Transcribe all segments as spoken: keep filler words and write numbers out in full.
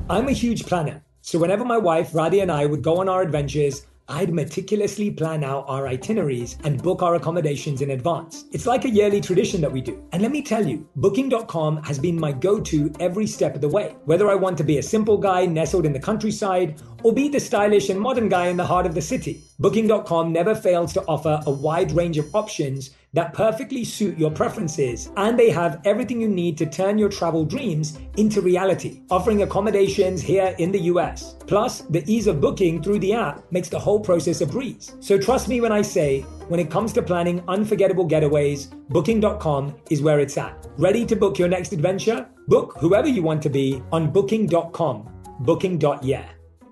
I'm a huge planner, so whenever my wife Radhi and I would go on our adventures, I'd meticulously plan out our itineraries and book our accommodations in advance. It's like a yearly tradition that we do. And let me tell you, booking dot com has been my go-to every step of the way. Whether I want to be a simple guy nestled in the countryside or be the stylish and modern guy in the heart of the city, booking dot com never fails to offer a wide range of options that perfectly suit your preferences, and they have everything you need to turn your travel dreams into reality, offering accommodations here in the U S. Plus, the ease of booking through the app makes the whole process a breeze. So trust me when I say, when it comes to planning unforgettable getaways, booking dot com is where it's at. Ready to book your next adventure? Book whoever you want to be on booking dot com. booking dot yeah.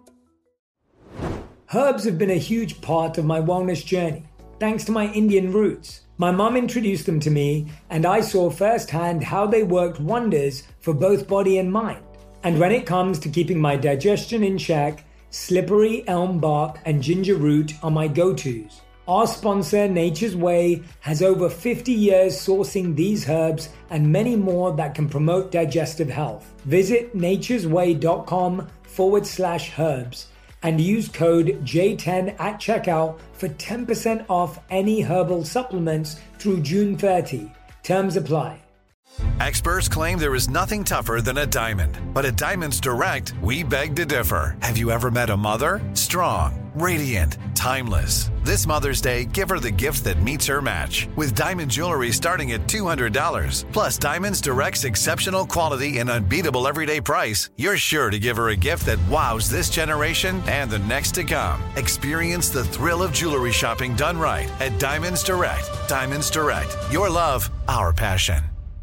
Herbs have been a huge part of my wellness journey, thanks to my Indian roots. My mum introduced them to me, and I saw firsthand how they worked wonders for both body and mind. And when it comes to keeping my digestion in check, slippery elm bark and ginger root are my go-tos. Our sponsor, Nature's Way, has over fifty years sourcing these herbs and many more that can promote digestive health. Visit naturesway.com forward slash herbs and use code J ten at checkout for ten percent off any herbal supplements through June thirtieth. Terms apply. Experts claim there is nothing tougher than a diamond. But at Diamonds Direct, we beg to differ. Have you ever met a mother? Strong, radiant, timeless. This Mother's Day, give her the gift that meets her match. With diamond jewelry starting at two hundred dollars. Plus Diamonds Direct's exceptional quality and unbeatable everyday price, you're sure to give her a gift that wows this generation and the next to come. Experience the thrill of jewelry shopping done right at Diamonds Direct. Diamonds Direct. Your love, our passion.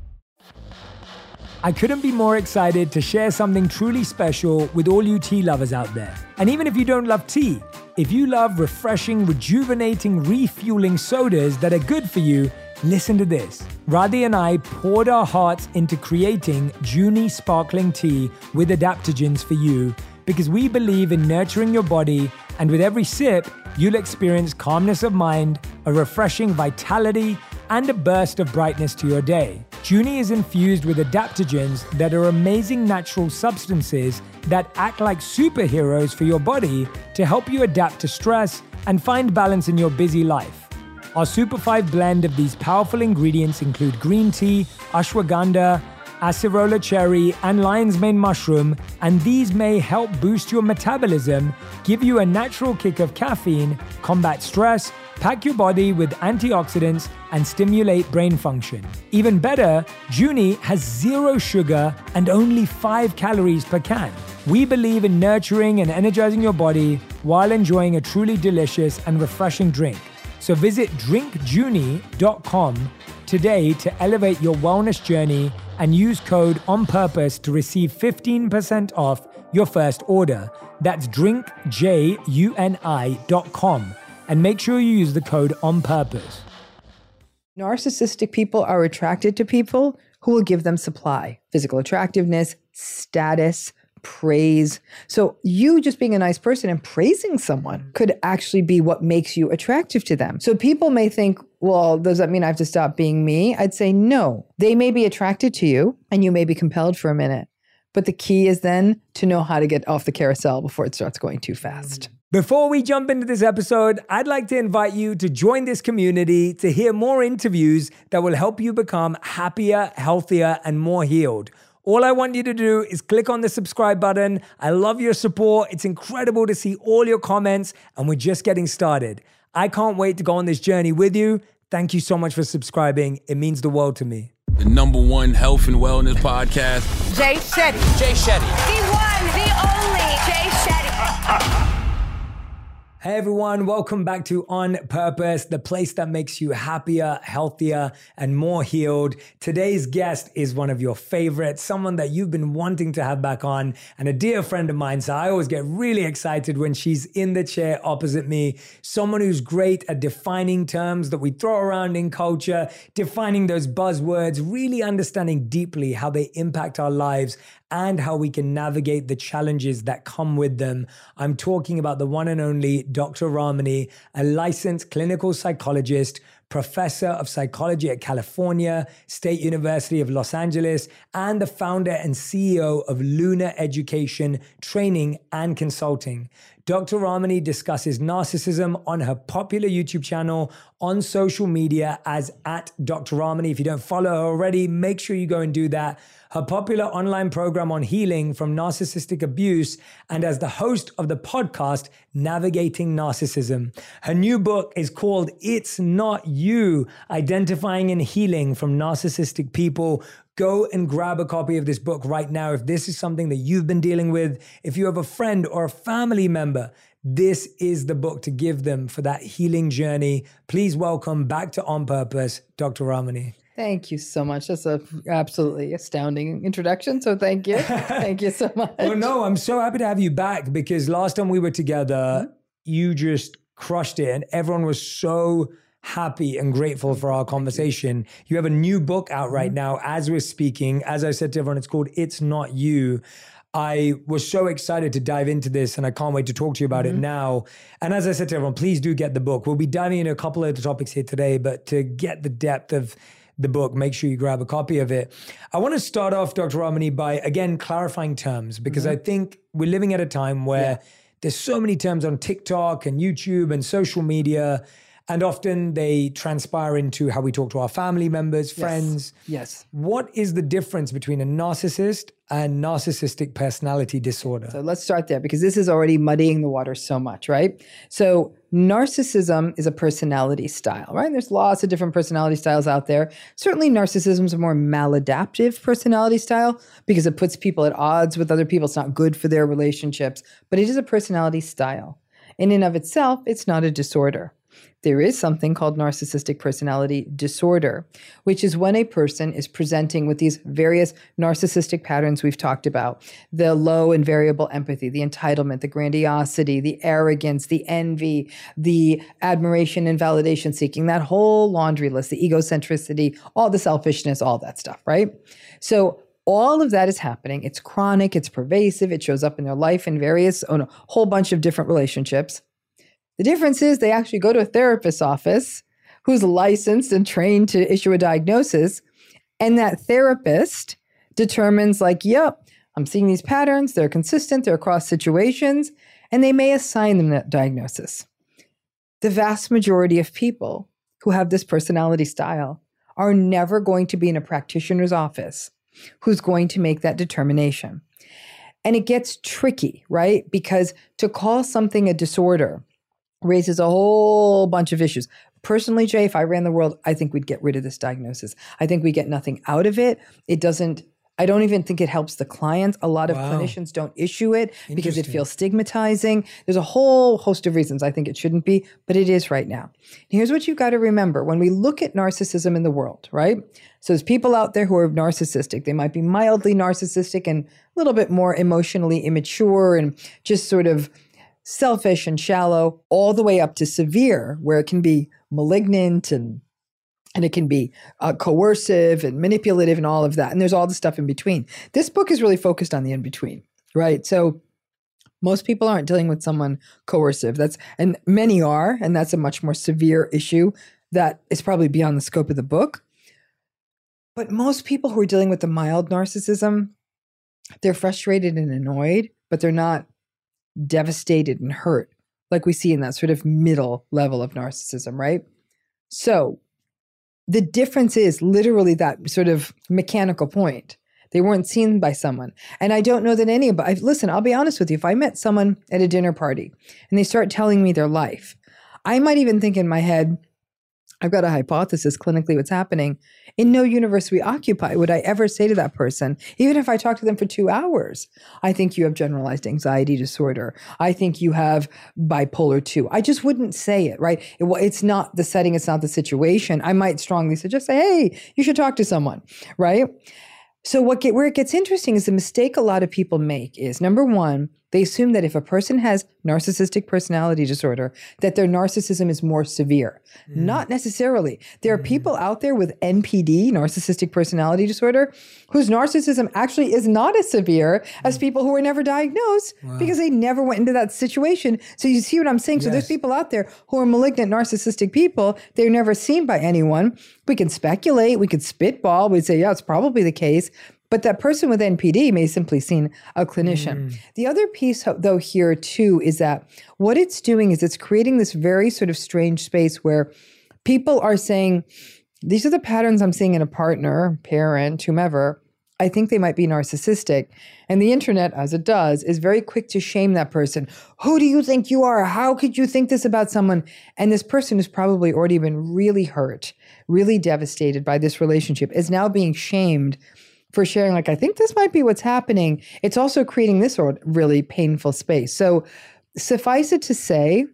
I couldn't be more excited to share something truly special with all you tea lovers out there. And even if you don't love tea, if you love refreshing, rejuvenating, refueling sodas that are good for you, listen to this. Radhi and I poured our hearts into creating Junie Sparkling Tea with adaptogens for you because we believe in nurturing your body, and with every sip, you'll experience calmness of mind, a refreshing vitality, and a burst of brightness to your day. Junie is infused with adaptogens that are amazing natural substances that act like superheroes for your body to help you adapt to stress and find balance in your busy life. Our Super five blend of these powerful ingredients include green tea, ashwagandha, acerola cherry, and lion's mane mushroom, and these may help boost your metabolism, give you a natural kick of caffeine, combat stress, pack your body with antioxidants, and stimulate brain function. Even better, Junie has zero sugar and only five calories per can. We believe in nurturing and energizing your body while enjoying a truly delicious and refreshing drink. So visit drink junie dot com today to elevate your wellness journey and use code ONPURPOSE to receive fifteen percent off your first order. That's drink juni dot com. And make sure you use the code ONPURPOSE. Narcissistic people are attracted to people who will give them supply, physical attractiveness, status, praise. So you just being a nice person and praising someone could actually be what makes you attractive to them. So people may think, well, does that mean I have to stop being me? I'd say no. They may be attracted to you and you may be compelled for a minute. But the key is then to know how to get off the carousel before it starts going too fast. Before we jump into this episode, I'd like to invite you to join this community to hear more interviews that will help you become happier, healthier, and more healed. All I want you to do is click on the subscribe button. I love your support. It's incredible to see all your comments, and we're just getting started. I can't wait to go on this journey with you. Thank you so much for subscribing. It means the world to me. The number one health and wellness podcast. Jay Shetty. Jay Shetty. The one, the only Jay Shetty. Hey everyone, welcome back to On Purpose, the place that makes you happier, healthier, and more healed. Today's guest is one of your favorites, someone that you've been wanting to have back on, and a dear friend of mine, so I always get really excited when she's in the chair opposite me. Someone who's great at defining terms that we throw around in culture, defining those buzzwords, really understanding deeply how they impact our lives and how we can navigate the challenges that come with them. I'm talking about the one and only Doctor Ramani, a licensed clinical psychologist, professor of psychology at California State University of Los Angeles, and the founder and C E O of Luna Education, Training and Consulting. Doctor Ramani discusses narcissism on her popular YouTube channel, on social media as at Doctor Ramani. If you don't follow her already, make sure you go and do that. Her popular online program on healing from narcissistic abuse, and as the host of the podcast, Navigating Narcissism. Her new book is called It's Not You, Identifying and Healing from Narcissistic People. Go and grab a copy of this book right now. If this is something that you've been dealing with, if you have a friend or a family member, this is the book to give them for that healing journey. Please welcome back to On Purpose, Doctor Ramani. Thank you so much. That's an absolutely astounding introduction. So thank you. Thank you so much. Well, no, I'm so happy to have you back because last time we were together, mm-hmm. you just crushed it and everyone was so happy and grateful for our conversation. You have a new book out right mm-hmm. now as we're speaking. As I said to everyone, it's called It's Not You. I was so excited to dive into this and I can't wait to talk to you about mm-hmm. it now. And as I said to everyone, please do get the book. We'll be diving into a couple of the topics here today, but to get the depth of the book, make sure you grab a copy of it. I want to start off, Doctor Ramani, by again clarifying terms because mm-hmm. I think we're living at a time where yeah. there's so many terms on TikTok and YouTube and social media, and often they transpire into how we talk to our family members, friends. Yes. yes. What is the difference between a narcissist and narcissistic personality disorder? So let's start there because this is already muddying the water so much, right? So narcissism is a personality style, right? There's lots of different personality styles out there. Certainly narcissism is a more maladaptive personality style because it puts people at odds with other people. It's not good for their relationships, but it is a personality style. In and of itself, it's not a disorder. There is something called narcissistic personality disorder, which is when a person is presenting with these various narcissistic patterns we've talked about, the low and variable empathy, the entitlement, the grandiosity, the arrogance, the envy, the admiration and validation seeking, that whole laundry list, the egocentricity, all the selfishness, all that stuff, right? So all of that is happening. It's chronic, it's pervasive, it shows up in their life in various, on a whole bunch of different relationships. The difference is they actually go to a therapist's office who's licensed and trained to issue a diagnosis. And that therapist determines like, yep, I'm seeing these patterns. They're consistent. They're across situations. And they may assign them that diagnosis. The vast majority of people who have this personality style are never going to be in a practitioner's office who's going to make that determination. And it gets tricky, right? Because to call something a disorder raises a whole bunch of issues. Personally, Jay, if I ran the world, I think we'd get rid of this diagnosis. I think we get nothing out of it. It doesn't, I don't even think it helps the clients. A lot of wow. clinicians don't issue it because it feels stigmatizing. There's a whole host of reasons I think it shouldn't be, but it is right now. Here's what you've got to remember. When we look at narcissism in the world, right? So there's people out there who are narcissistic. They might be mildly narcissistic and a little bit more emotionally immature and just sort of selfish and shallow, all the way up to severe, where it can be malignant and and it can be uh, coercive and manipulative and all of that. And there's all the stuff in between. This book is really focused on the in-between, right? So most people aren't dealing with someone coercive. That's and many are, and that's a much more severe issue that is probably beyond the scope of the book. But most people who are dealing with the mild narcissism, they're frustrated and annoyed, but they're not devastated and hurt, like we see in that sort of middle level of narcissism, right? So the difference is literally that sort of mechanical point. They weren't seen by someone. And I don't know that any of, but listen, I'll be honest with you. If I met someone at a dinner party and they start telling me their life, I might even think in my head, I've got a hypothesis clinically what's happening. In no universe we occupy would I ever say to that person, even if I talk to them for two hours, I think you have generalized anxiety disorder. I think you have bipolar two. I just wouldn't say it, right? It, it's not the setting. It's not the situation. I might strongly suggest, say, hey, you should talk to someone, right? So what get, where it gets interesting is the mistake a lot of people make is, number one, They assume that if a person has narcissistic personality disorder, that their narcissism is more severe. Mm. Not necessarily. There are mm. people out there with N P D, narcissistic personality disorder, whose narcissism actually is not as severe mm. as people who were never diagnosed wow. because they never went into that situation. So you see what I'm saying? Yes. So there's people out there who are malignant narcissistic people. They're never seen by anyone. We can speculate. We could spitball. We'd say, yeah, it's probably the case. But that person with N P D may simply seen a clinician. Mm. The other piece, though, here too, is that what it's doing is it's creating this very sort of strange space where people are saying, these are the patterns I'm seeing in a partner, parent, whomever. I think they might be narcissistic. And the internet, as it does, is very quick to shame that person. Who do you think you are? How could you think this about someone? And this person who's probably already been really hurt, really devastated by this relationship, is now being shamed for sharing, like, I think this might be what's happening. It's also creating this really painful space. So suffice it to say,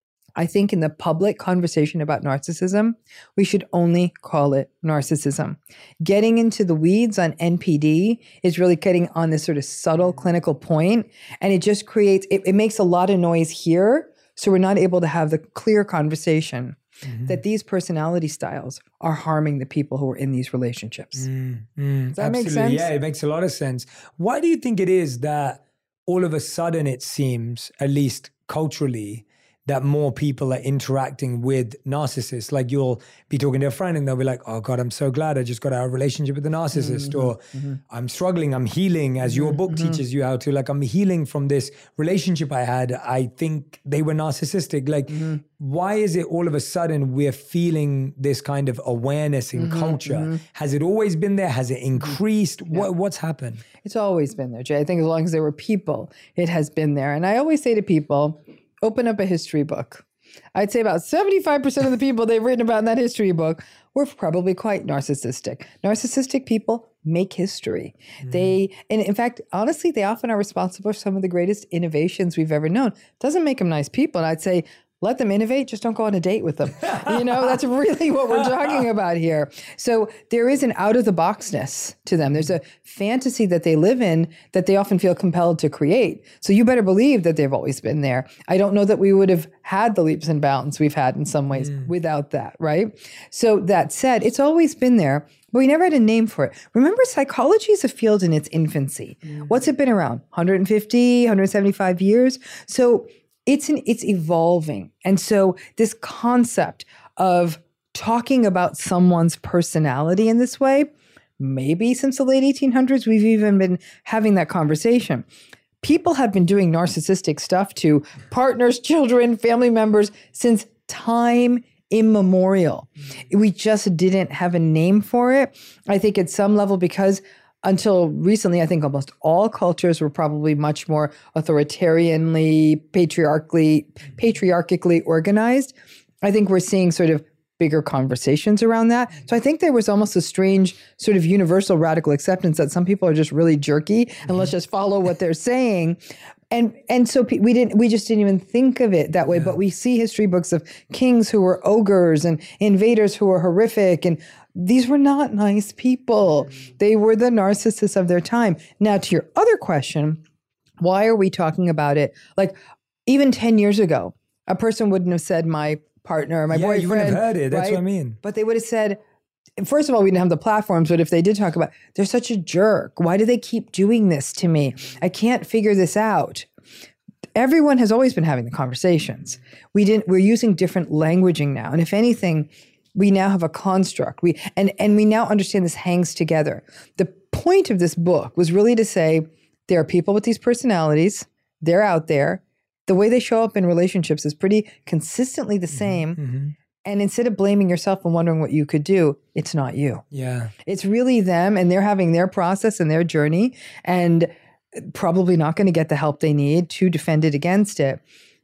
I think in the public conversation about narcissism, we should only call it narcissism. Getting into the weeds on N P D is really getting on this sort of subtle clinical point, and it just creates, it, it makes a lot of noise here, so we're not able to have the clear conversation Mm-hmm. that these personality styles are harming the people who are in these relationships. Mm, mm, Does that absolutely. make sense? Yeah, it makes a lot of sense. Why do you think it is that all of a sudden it seems, at least culturally, that more people are interacting with narcissists? Like you'll be talking to a friend and they'll be like, oh God, I'm so glad I just got out of a relationship with a narcissist. Mm-hmm. Or mm-hmm. I'm struggling, I'm healing, as your book mm-hmm. teaches you how to, like, I'm healing from this relationship I had. I think they were narcissistic. Like, mm-hmm. why is it all of a sudden we're feeling this kind of awareness in mm-hmm. culture? Mm-hmm. Has it always been there? Has it increased? Yeah. What, what's happened? It's always been there, Jay. I think as long as there were people, it has been there. And I always say to people, open up a history book. I'd say about seventy-five percent of the people they've written about in that history book were probably quite narcissistic. Narcissistic people make history. Mm. They, and in fact, honestly, they often are responsible for some of the greatest innovations we've ever known. Doesn't make them nice people. And I'd say, let them innovate, just don't go on a date with them. You know, that's really what we're talking about here. So there is an out-of-the-boxness to them. There's a fantasy that they live in that they often feel compelled to create. So you better believe that they've always been there. I don't know that we would have had the leaps and bounds we've had in some ways mm. without that, right? So that said, it's always been there, but we never had a name for it. Remember, psychology is a field in its infancy. Mm. What's it been around? one hundred fifty, one hundred seventy-five years? So It's an, it's evolving. And so this concept of talking about someone's personality in this way, maybe since the late eighteen hundreds, we've even been having that conversation. People have been doing narcissistic stuff to partners, children, family members since time immemorial. We just didn't have a name for it. I think at some level, because until recently, I think almost all cultures were probably much more authoritarianly, patriarchally, patriarchically organized. I think we're seeing sort of bigger conversations around that. So I think there was almost a strange sort of universal radical acceptance that some people are just really jerky and mm-hmm. let's just follow what they're saying. And and so we didn't we just didn't even think of it that way. Yeah. But we see history books of kings who were ogres and invaders who were horrific, and these were not nice people. They were the narcissists of their time. Now, to your other question, why are we talking about it? Like, even ten years ago, a person wouldn't have said my partner, my yeah, boyfriend. You wouldn't have heard it. That's right? what I mean. But they would have said, first of all, we didn't have the platforms, but if they did talk about, they're such a jerk. Why do they keep doing this to me? I can't figure this out. Everyone has always been having the conversations. We didn't, we're using different languaging now. And if anything, we now have a construct. We and, and we now understand this hangs together. The point of this book was really to say, there are people with these personalities. They're out there. The way they show up in relationships is pretty consistently the same. Mm-hmm. And instead of blaming yourself and wondering what you could do, it's not you. Yeah. It's really them, and they're having their process and their journey, and probably not going to get the help they need to defend it against it.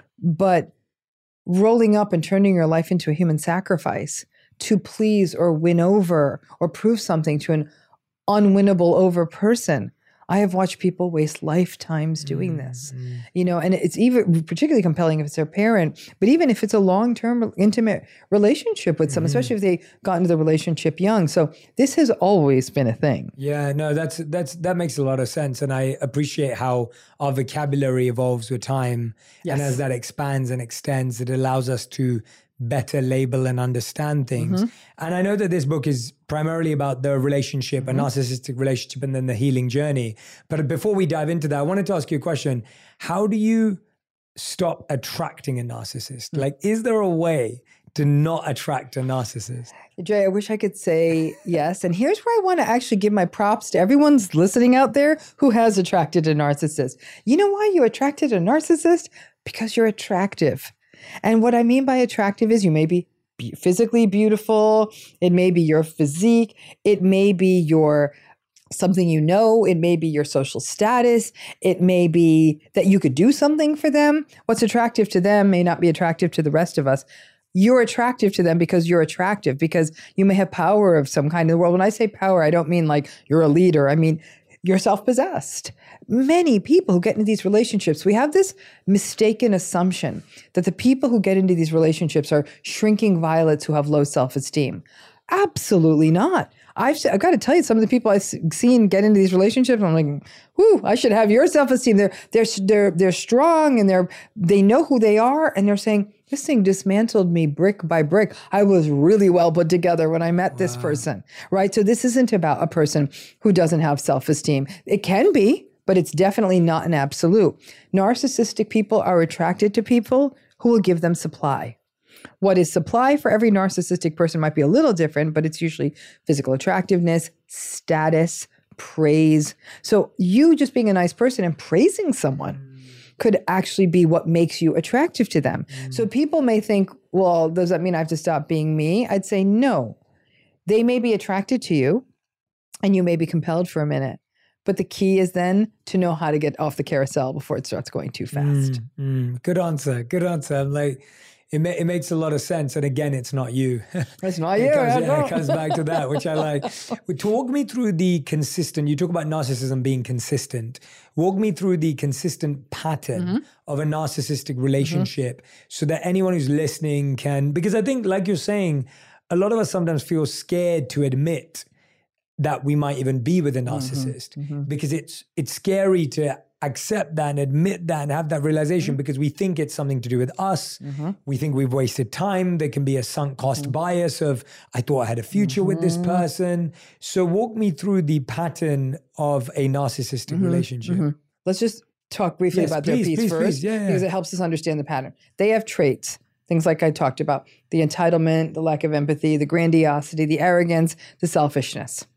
But rolling up and turning your life into a human sacrifice to please or win over or prove something to an unwinnable over person, I have watched people waste lifetimes doing this, you know, and it's even particularly compelling if it's their parent, but even if it's a long-term intimate relationship with someone, especially if they got into the relationship young. So this has always been a thing. Yeah, no, that's that's that makes a lot of sense, and I appreciate how our vocabulary evolves with time, Yes. and as that expands and extends, it allows us to better label and understand things. Mm-hmm. And I know that this book is primarily about the relationship, Mm-hmm. a narcissistic relationship, and then the healing journey. But before we dive into that, I wanted to ask you a question. How do you stop attracting a narcissist? Mm. Like, is there a way to not attract a narcissist? Jay, I wish I could say yes. And here's where I want to actually give my props to everyone's listening out there who has attracted a narcissist. You know why you attracted a narcissist? Because you're attractive. And what I mean by attractive is you may be be- physically beautiful. It may be your physique. It may be your something you know. It may be your social status. It may be that you could do something for them. What's attractive to them may not be attractive to the rest of us. You're attractive to them because you're attractive, because you may have power of some kind in the world. When I say power, I don't mean like you're a leader. I mean, you're self-possessed. Many people who get into these relationships, we have this mistaken assumption that the people who get into these relationships are shrinking violets who have low self-esteem. Absolutely not. I've, I've got to tell you, some of the people I've seen get into these relationships, I'm like, whoo, I should have your self-esteem. They're, they're, they're, they're strong and they're, they know who they are. And they're saying, this thing dismantled me brick by brick. I was really well put together when I met wow. this person, right? So this isn't about a person who doesn't have self-esteem. It can be, but it's definitely not an absolute. Narcissistic people are attracted to people who will give them supply. What is supply for every narcissistic person might be a little different, but it's usually physical attractiveness, status, praise. So you just being a nice person and praising someone could actually be what makes you attractive to them. Mm. So people may think, well, does that mean I have to stop being me? I'd say no. They may be attracted to you and you may be compelled for a minute. But the key is then to know how to get off the carousel before it starts going too fast. Mm, mm. Good answer. Good answer. I'm like, it, ma- it makes a lot of sense. And again, it's not you. It's not it you. Comes, yeah, it comes back to that, which I like. Talk me through the consistent, you talk about narcissism being consistent. Walk me through the consistent pattern mm-hmm. of a narcissistic relationship mm-hmm. so that anyone who's listening can, because I think like you're saying, a lot of us sometimes feel scared to admit that we might even be with a narcissist mm-hmm. because it's it's scary to accept that and admit that and have that realization mm-hmm. because we think it's something to do with us. Mm-hmm. We think we've wasted time. There can be a sunk cost mm-hmm. bias of, I thought I had a future mm-hmm. with this person. So walk me through the pattern of a narcissistic mm-hmm. relationship. Mm-hmm. Let's just talk briefly yes, about please, their piece please, first please. Yeah, yeah. because it helps us understand the pattern. They have traits. Things like I talked about, the entitlement, the lack of empathy, the grandiosity, the arrogance, the selfishness.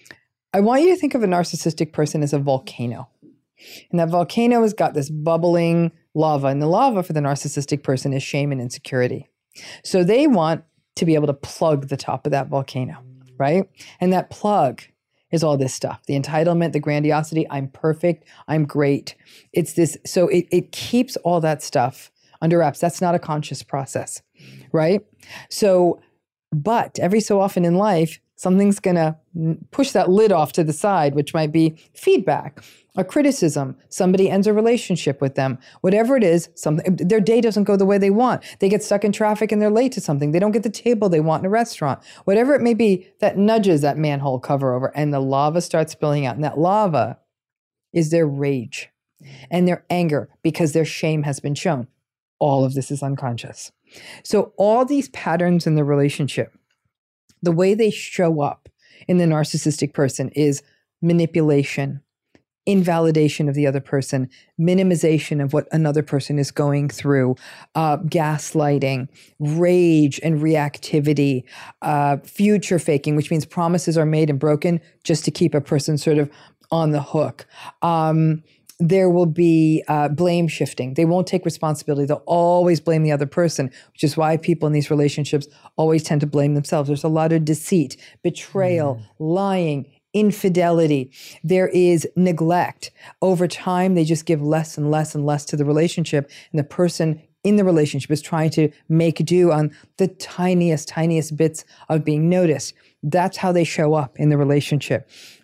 I want you to think of a narcissistic person as a volcano. And that volcano has got this bubbling lava. And the lava for the narcissistic person is shame and insecurity. So they want to be able to plug the top of that volcano, right? And that plug is all this stuff, the entitlement, the grandiosity, I'm perfect, I'm great. It's this, so it, it keeps all that stuff under wraps. That's not a conscious process, right? So, but every so often in life, something's going to push that lid off to the side, which might be feedback, a criticism. Somebody ends a relationship with them. Whatever it is, something, their day doesn't go the way they want. They get stuck in traffic and they're late to something. They don't get the table they want in a restaurant. Whatever it may be, that nudges that manhole cover over and the lava starts spilling out. And that lava is their rage and their anger because their shame has been shown. All of this is unconscious. So all these patterns in the relationship, the way they show up in the narcissistic person is manipulation, invalidation of the other person, minimization of what another person is going through, uh, gaslighting, rage and reactivity, uh, future faking, which means promises are made and broken just to keep a person sort of on the hook. Um, There will be uh, blame shifting. They won't take responsibility. They'll always blame the other person, which is why people in these relationships always tend to blame themselves. There's a lot of deceit, betrayal, mm. lying, infidelity. There is neglect. Over time, they just give less and less and less to the relationship. And the person in the relationship is trying to make do on the tiniest, tiniest bits of being noticed. That's how they show up in the relationship.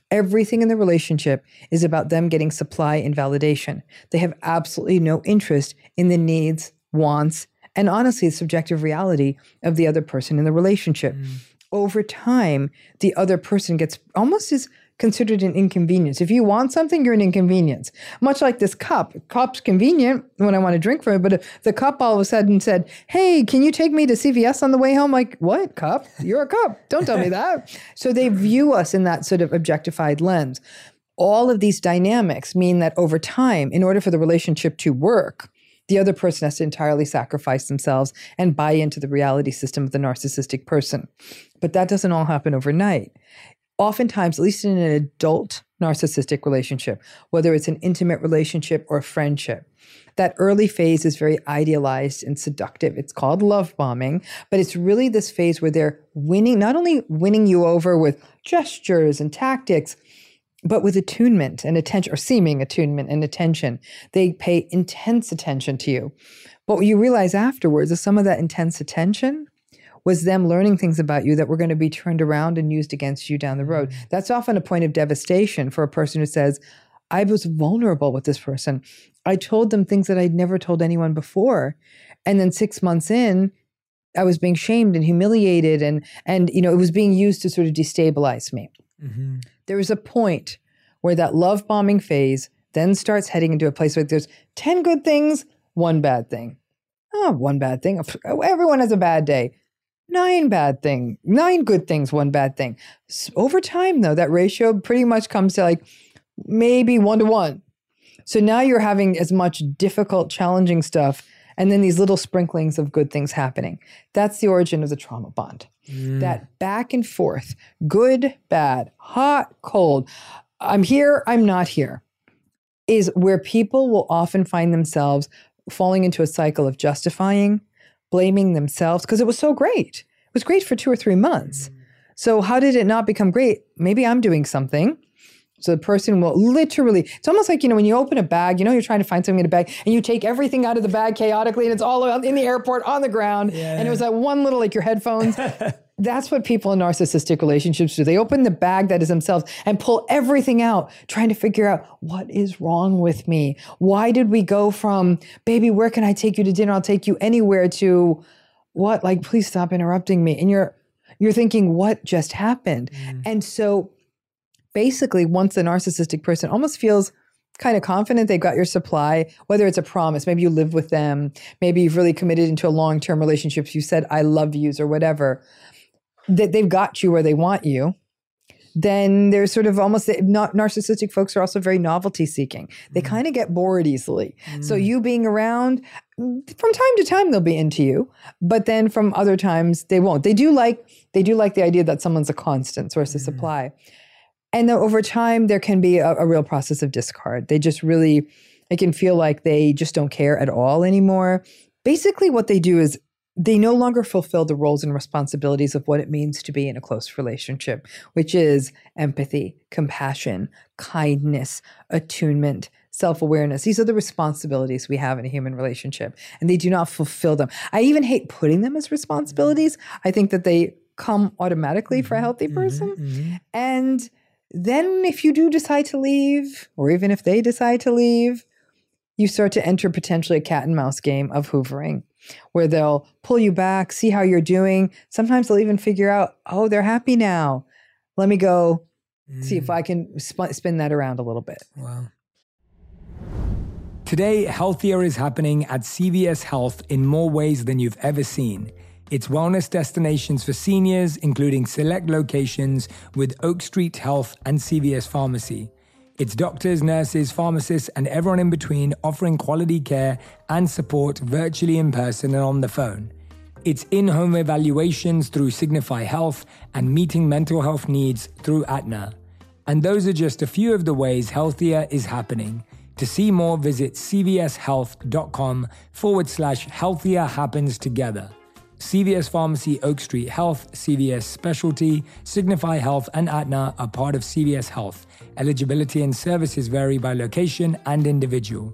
Everything in the relationship is about them getting supply and validation. They have absolutely no interest in the needs, wants, and honestly, the subjective reality of the other person in the relationship. Mm. Over time, the other person gets almost as considered an inconvenience. If you want something, you're an inconvenience. Much like this cup. Cup's convenient when I want to drink from it, but if the cup all of a sudden said, hey, can you take me to C V S on the way home? Like, what, cup? You're a cup. Don't tell me that. So they view us in that sort of objectified lens. All of these dynamics mean that over time, in order for the relationship to work, the other person has to entirely sacrifice themselves and buy into the reality system of the narcissistic person. But that doesn't all happen overnight. Oftentimes, at least in an adult narcissistic relationship, whether it's an intimate relationship or a friendship, that early phase is very idealized and seductive. It's called love bombing, but it's really this phase where they're winning, not only winning you over with gestures and tactics, but with attunement and attention, or seeming attunement and attention. They pay intense attention to you. But what you realize afterwards is some of that intense attention was them learning things about you that were going to be turned around and used against you down the road. That's often a point of devastation for a person who says, I was vulnerable with this person. I told them things that I'd never told anyone before. And then six months in, I was being shamed and humiliated, and, and you know, it was being used to sort of destabilize me. Mm-hmm. There is a point where that love bombing phase then starts heading into a place where there's ten good things, one bad thing. Oh, one bad thing. Everyone has a bad day. Nine bad things, nine good things, one bad thing. So over time, though, that ratio pretty much comes to like maybe one to one. So now you're having as much difficult, challenging stuff, and then these little sprinklings of good things happening. That's the origin of the trauma bond. Mm. That back and forth, good, bad, hot, cold, I'm here, I'm not here, is where people will often find themselves falling into a cycle of justifying, blaming themselves, because it was so great. It was great for two or three months. Mm. So how did it not become great? Maybe I'm doing something. So the person will literally, it's almost like, you know, when you open a bag, you know, you're trying to find something in a bag and you take everything out of the bag chaotically and it's all in the airport on the ground. Yeah. And it was that one little, like your headphones. That's what people in narcissistic relationships do. They open the bag that is themselves and pull everything out, trying to figure out what is wrong with me. Why did we go from, baby, where can I take you to dinner? I'll take you anywhere, to what? Like, please stop interrupting me. And you're, you're thinking, what just happened? Mm. And so basically, once the narcissistic person almost feels kind of confident they've got your supply, whether it's a promise, maybe you live with them, maybe you've really committed into a long-term relationship, you said, I love yous or whatever, that they've got you where they want you, then there's sort of almost, not narcissistic folks are also very novelty seeking. They mm. kind of get bored easily. Mm. So you being around, from time to time, they'll be into you, but then from other times they won't. They do like, they do like the idea that someone's a constant source mm. of supply. And then over time, there can be a, a real process of discard. They just really, it can feel like they just don't care at all anymore. Basically, what they do is they no longer fulfill the roles and responsibilities of what it means to be in a close relationship, which is empathy, compassion, kindness, attunement, self-awareness. These are the responsibilities we have in a human relationship, and they do not fulfill them. I even hate putting them as responsibilities. I think that they come automatically for a healthy person. Mm-hmm, mm-hmm. And then if you do decide to leave, or even if they decide to leave, you start to enter potentially a cat and mouse game of hoovering, where they'll pull you back, see how you're doing. Sometimes they'll even figure out, oh, they're happy now. Let me go mm. see if I can sp- spin that around a little bit. Wow. Today, Healthier is happening at C V S Health in more ways than you've ever seen. It's wellness destinations for seniors, including select locations with Oak Street Health and C V S Pharmacy. It's doctors, nurses, pharmacists, and everyone in between offering quality care and support virtually, in person, and on the phone. It's in-home evaluations through Signify Health and meeting mental health needs through Aetna. And those are just a few of the ways Healthier is happening. To see more, visit cvshealth.com forward slash healthier happens together. C V S Pharmacy, Oak Street Health, C V S Specialty, Signify Health, and Aetna are part of C V S Health. Eligibility and services vary by location and individual.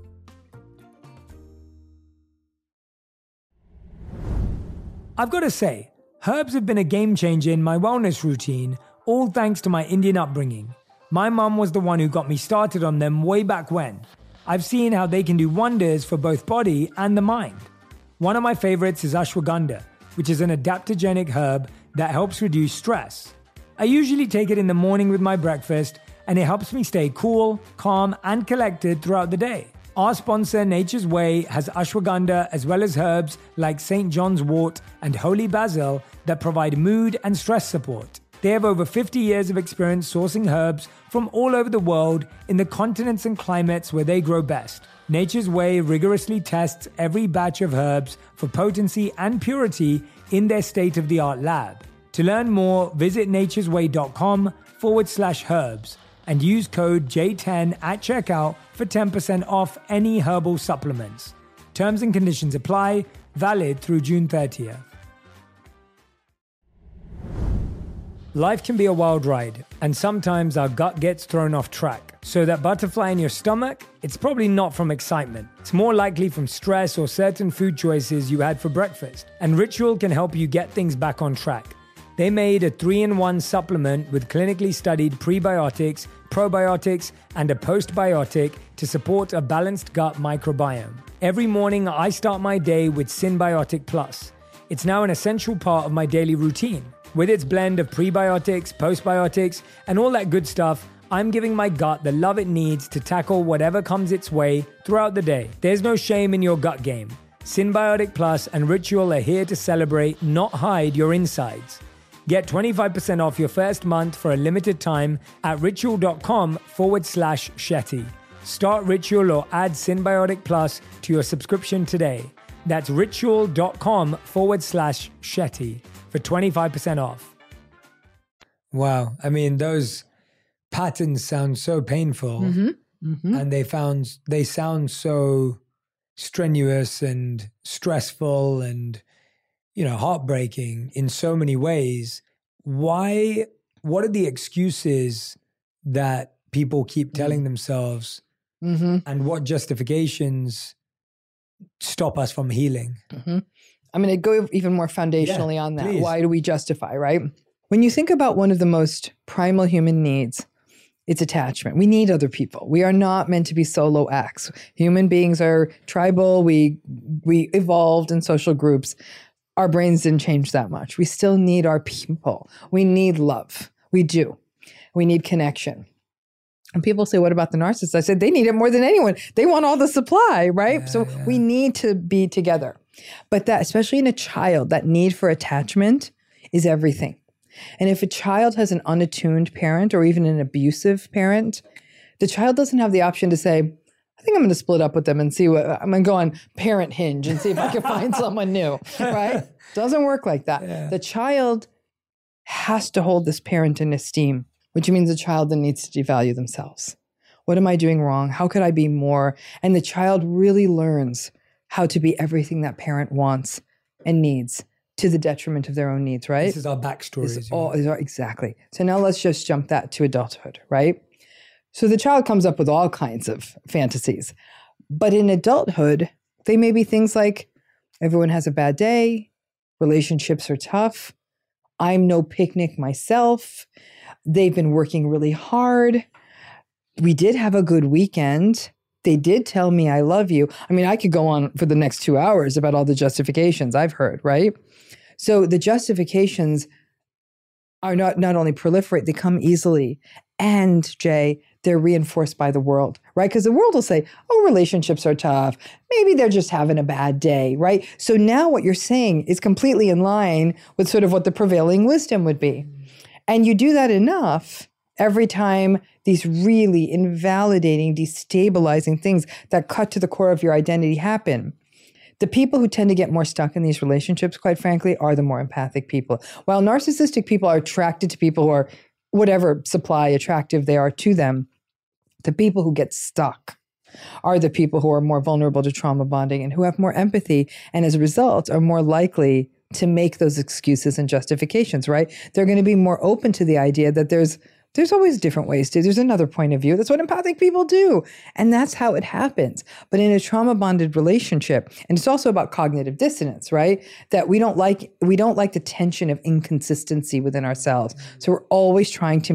I've got to say, herbs have been a game changer in my wellness routine, all thanks to my Indian upbringing. My mum was the one who got me started on them way back when. I've seen how they can do wonders for both body and the mind. One of my favorites is ashwagandha, which is an adaptogenic herb that helps reduce stress. I usually take it in the morning with my breakfast, and it helps me stay cool, calm, and collected throughout the day. Our sponsor, Nature's Way, has ashwagandha as well as herbs like Saint John's wort and holy basil that provide mood and stress support. They have over fifty years of experience sourcing herbs from all over the world in the continents and climates where they grow best. Nature's Way rigorously tests every batch of herbs for potency and purity in their state-of-the-art lab. To learn more, visit naturesway.com forward slash herbs and use code J ten at checkout for ten percent off any herbal supplements. Terms and conditions apply, valid through June thirtieth. Life can be a wild ride, and sometimes our gut gets thrown off track. So that butterfly in your stomach, it's probably not from excitement. It's more likely from stress or certain food choices you had for breakfast. And Ritual can help you get things back on track. They made a three-in-one supplement with clinically studied prebiotics, probiotics, and a postbiotic to support a balanced gut microbiome. Every morning, I start my day with Synbiotic Plus. It's now an essential part of my daily routine. With its blend of prebiotics, postbiotics, and all that good stuff, I'm giving my gut the love it needs to tackle whatever comes its way throughout the day. There's no shame in your gut game. Synbiotic Plus and Ritual are here to celebrate, not hide your insides. Get twenty-five percent off your first month for a limited time at ritual.com forward slash Shetty. Start Ritual or add Synbiotic Plus to your subscription today. That's ritual.com forward slash Shetty for twenty-five percent off. Wow. I mean, those patterns sound so painful, Mm-hmm. Mm-hmm. and they found they sound so strenuous and stressful and, you know, heartbreaking in so many ways. Why, what are the excuses that people keep telling Mm-hmm. themselves, Mm-hmm. and what justifications stop us from healing? Mm-hmm. I'm going to go even more foundationally Yeah, on that. please. Why do we justify, right? When you think about one of the most primal human needs, it's attachment. We need other people. We are not meant to be solo acts. Human beings are tribal. We we evolved in social groups. Our brains didn't change that much. We still need our people. We need love. We do. We need connection. And people say, what about the narcissist? I said, they need it more than anyone. They want all the supply, right? Yeah, so yeah. we need to be together. But that, especially in a child, that need for attachment is everything. And if a child has an unattuned parent or even an abusive parent, the child doesn't have the option to say, I think I'm going to split up with them and see what, I'm going to go on Parent Hinge and see if I can find someone new, right? Doesn't work like that. Yeah. The child has to hold this parent in esteem, which means the child then needs to devalue themselves. What am I doing wrong? How could I be more? And the child really learns how to be everything that parent wants and needs to the detriment of their own needs, right? This is our backstory. This as is you all, know. these are- exactly. So now let's just jump that to adulthood, right? So the child comes up with all kinds of fantasies. But in adulthood, they may be things like everyone has a bad day, relationships are tough, I'm no picnic myself, they've been working really hard, we did have a good weekend, they did tell me I love you. I mean, I could go on for the next two hours about all the justifications I've heard, right? So the justifications are not, not only proliferate, they come easily. And Jay, they're reinforced by the world, right? Because the world will say, oh, relationships are tough. Maybe they're just having a bad day, right? So now what you're saying is completely in line with sort of what the prevailing wisdom would be. And you do that enough every time these really invalidating, destabilizing things that cut to the core of your identity happen. The people who tend to get more stuck in these relationships, quite frankly, are the more empathic people. While narcissistic people are attracted to people who are whatever supply attractive they are to them, the people who get stuck are the people who are more vulnerable to trauma bonding and who have more empathy, and as a result are more likely to make those excuses and justifications, right? They're going to be more open to the idea that there's There's always different ways to, there's another point of view. That's what empathic people do. And that's how it happens. But in a trauma bonded relationship, and it's also about cognitive dissonance, right? That we don't like, we don't like the tension of inconsistency within ourselves. So we're always trying to make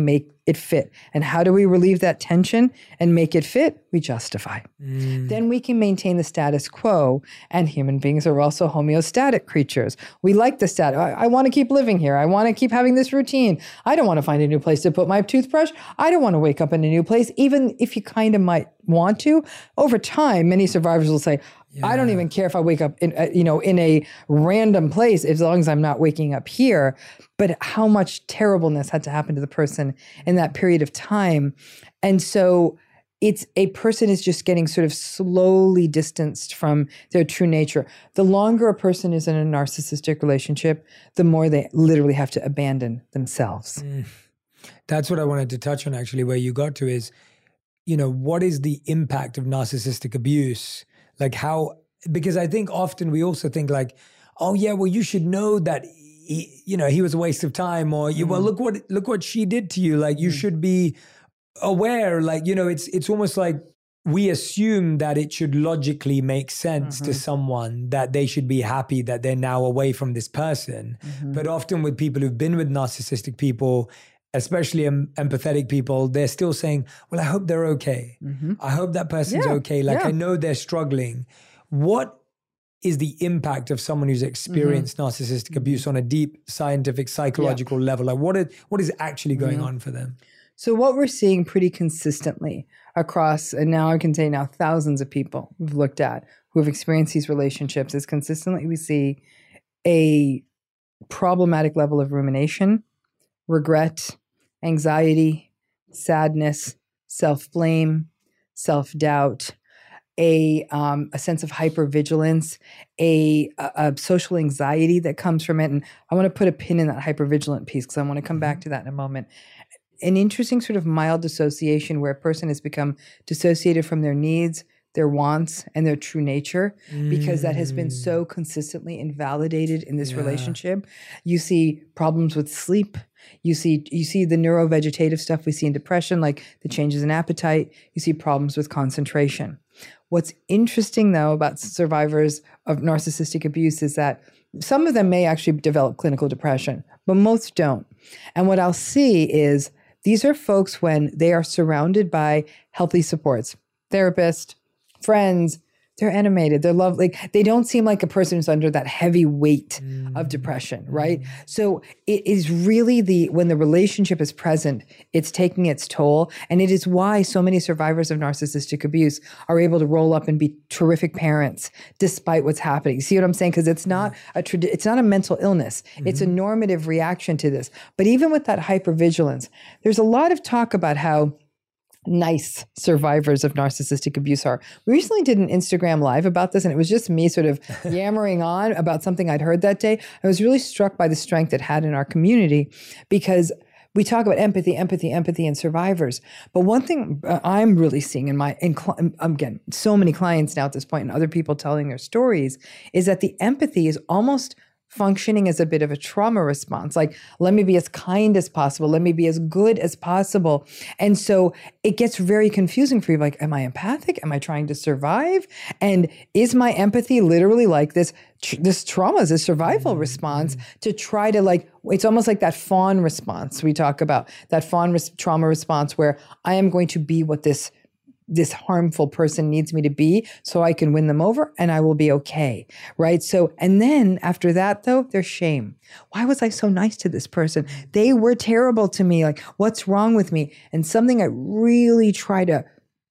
it fit. And how do we relieve that tension and make it fit? We justify. Mm. Then we can maintain the status quo. And human beings are also homeostatic creatures. We like the status. I, I want to keep living here. I want to keep having this routine. I don't want to find a new place to put my toothbrush. I don't want to wake up in a new place, even if you kind of might want to. Over time, many survivors will say, yeah. I don't even care if I wake up in, uh, you know, in a random place, as long as I'm not waking up here. But how much terribleness had to happen to the person in that period of time. And so it's a person is just getting sort of slowly distanced from their true nature. The longer a person is in a narcissistic relationship, the more they literally have to abandon themselves. Mm. That's what I wanted to touch on, actually, where you got to is, you know, what is the impact of narcissistic abuse? Like how, because I think often we also think like, oh yeah, well, you should know that, he, you know, he was a waste of time, or you, mm. well, look what, look what she did to you. Like you mm. should be aware, like, you know, it's, it's almost like we assume that it should logically make sense mm-hmm. to someone that they should be happy that they're now away from this person. Mm-hmm. But often with people who've been with narcissistic people, especially em- empathetic people, they're still saying, well, I hope they're okay. Mm-hmm. I hope that person's yeah, okay. Like, yeah. I know they're struggling. What is the impact of someone who's experienced mm-hmm. narcissistic abuse on a deep scientific, psychological yeah. level? Like, what is, what is actually going mm-hmm. on for them? So what we're seeing pretty consistently across, and now I can say now thousands of people we've looked at who have experienced these relationships, is consistently we see a problematic level of rumination, regret, anxiety, sadness, self-blame, self-doubt, a um, a sense of hypervigilance, a, a, a social anxiety that comes from it. And I want to put a pin in that hypervigilant piece because I want to come back to that in a moment. An interesting sort of mild dissociation where a person has become dissociated from their needs, their wants, and their true nature, because that has been so consistently invalidated in this yeah. relationship. You see problems with sleep. You see, you see the neurovegetative stuff we see in depression, like the changes in appetite. You see problems with concentration. What's interesting, though, about survivors of narcissistic abuse is that some of them may actually develop clinical depression, but most don't. And what I'll see is these are folks when they are surrounded by healthy supports, therapist, friends, they're animated, they're lovely. They don't seem like a person who's under that heavy weight mm. of depression, right? Mm. So it is really the, when the relationship is present, it's taking its toll. And it is why so many survivors of narcissistic abuse are able to roll up and be terrific parents despite what's happening. See what I'm saying? Because it's not a trad- it's not a mental illness. Mm-hmm. It's a normative reaction to this. But even with that hypervigilance, there's a lot of talk about how nice survivors of narcissistic abuse are. We recently did an Instagram live about this, and it was just me sort of yammering on about something I'd heard that day. I was really struck by the strength it had in our community because we talk about empathy, empathy, empathy in survivors. But one thing I'm really seeing in my, in, again, so many clients now at this point and other people telling their stories is that the empathy is almost functioning as a bit of a trauma response. Like, let me be as kind as possible. Let me be as good as possible. And so it gets very confusing for you. Like, am I empathic? Am I trying to survive? And is my empathy literally like this, tr- this trauma is a survival mm-hmm. response to try to like, it's almost like that fawn response we talk about, that fawn res- trauma response where I am going to be what this this harmful person needs me to be so I can win them over and I will be okay, right? So, and then after that though, there's shame. Why was I so nice to this person? They were terrible to me. Like, what's wrong with me? And something I really try to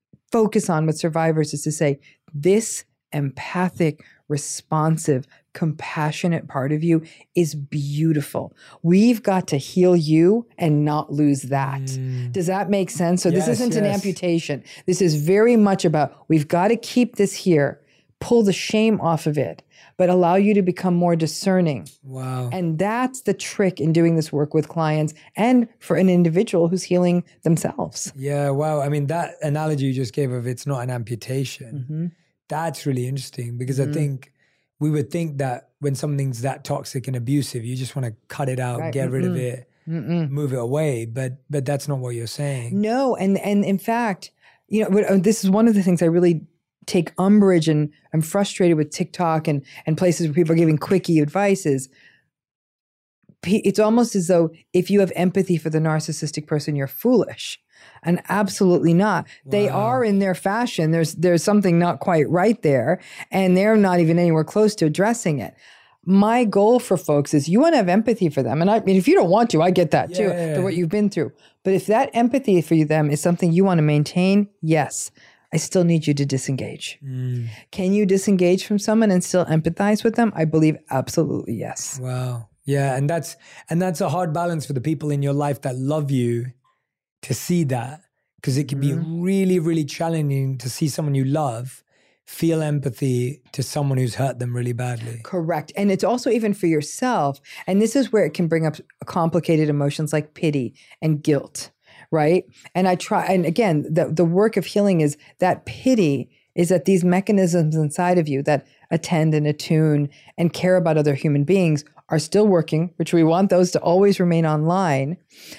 focus on with survivors is to say, this empathic, responsive, compassionate part of you is beautiful. We've got to heal you and not lose that. Mm. Does that make sense? So yes, this isn't yes. an amputation. This is very much about, we've got to keep this here, pull the shame off of it, but allow you to become more discerning. Wow. And that's the trick in doing this work with clients and for an individual who's healing themselves. Yeah, wow. I mean, that analogy you just gave of it's not an amputation, mm-hmm. that's really interesting because mm-hmm. I think we would think that when something's that toxic and abusive, you just want to cut it out, right. get mm-mm. rid of it, mm-mm. move it away. But but that's not what you're saying. No, and and in fact, you know, this is one of the things I really take umbrage and I'm frustrated with TikTok and and places where people are giving quickie advice is it's almost as though if you have empathy for the narcissistic person, you're foolish. And absolutely not. Wow. They are in their fashion. There's there's something not quite right there, and they're not even anywhere close to addressing it. My goal for folks is you want to have empathy for them. And I mean, if you don't want to, I get that too, yeah. for what you've been through. But if that empathy for them is something you want to maintain, yes, I still need you to disengage. Mm. Can you disengage from someone and still empathize with them? I believe absolutely yes. Wow. Yeah. And that's, and that's a hard balance for the people in your life that love you to see that, because it can mm-hmm. be really, really challenging to see someone you love feel empathy to someone who's hurt them really badly. Correct. And it's also even for yourself. And this is where it can bring up complicated emotions like pity and guilt, right? And I try, and again, the, the work of healing is that pity is that these mechanisms inside of you that attend and attune and care about other human beings are still working, which we want those to always remain online,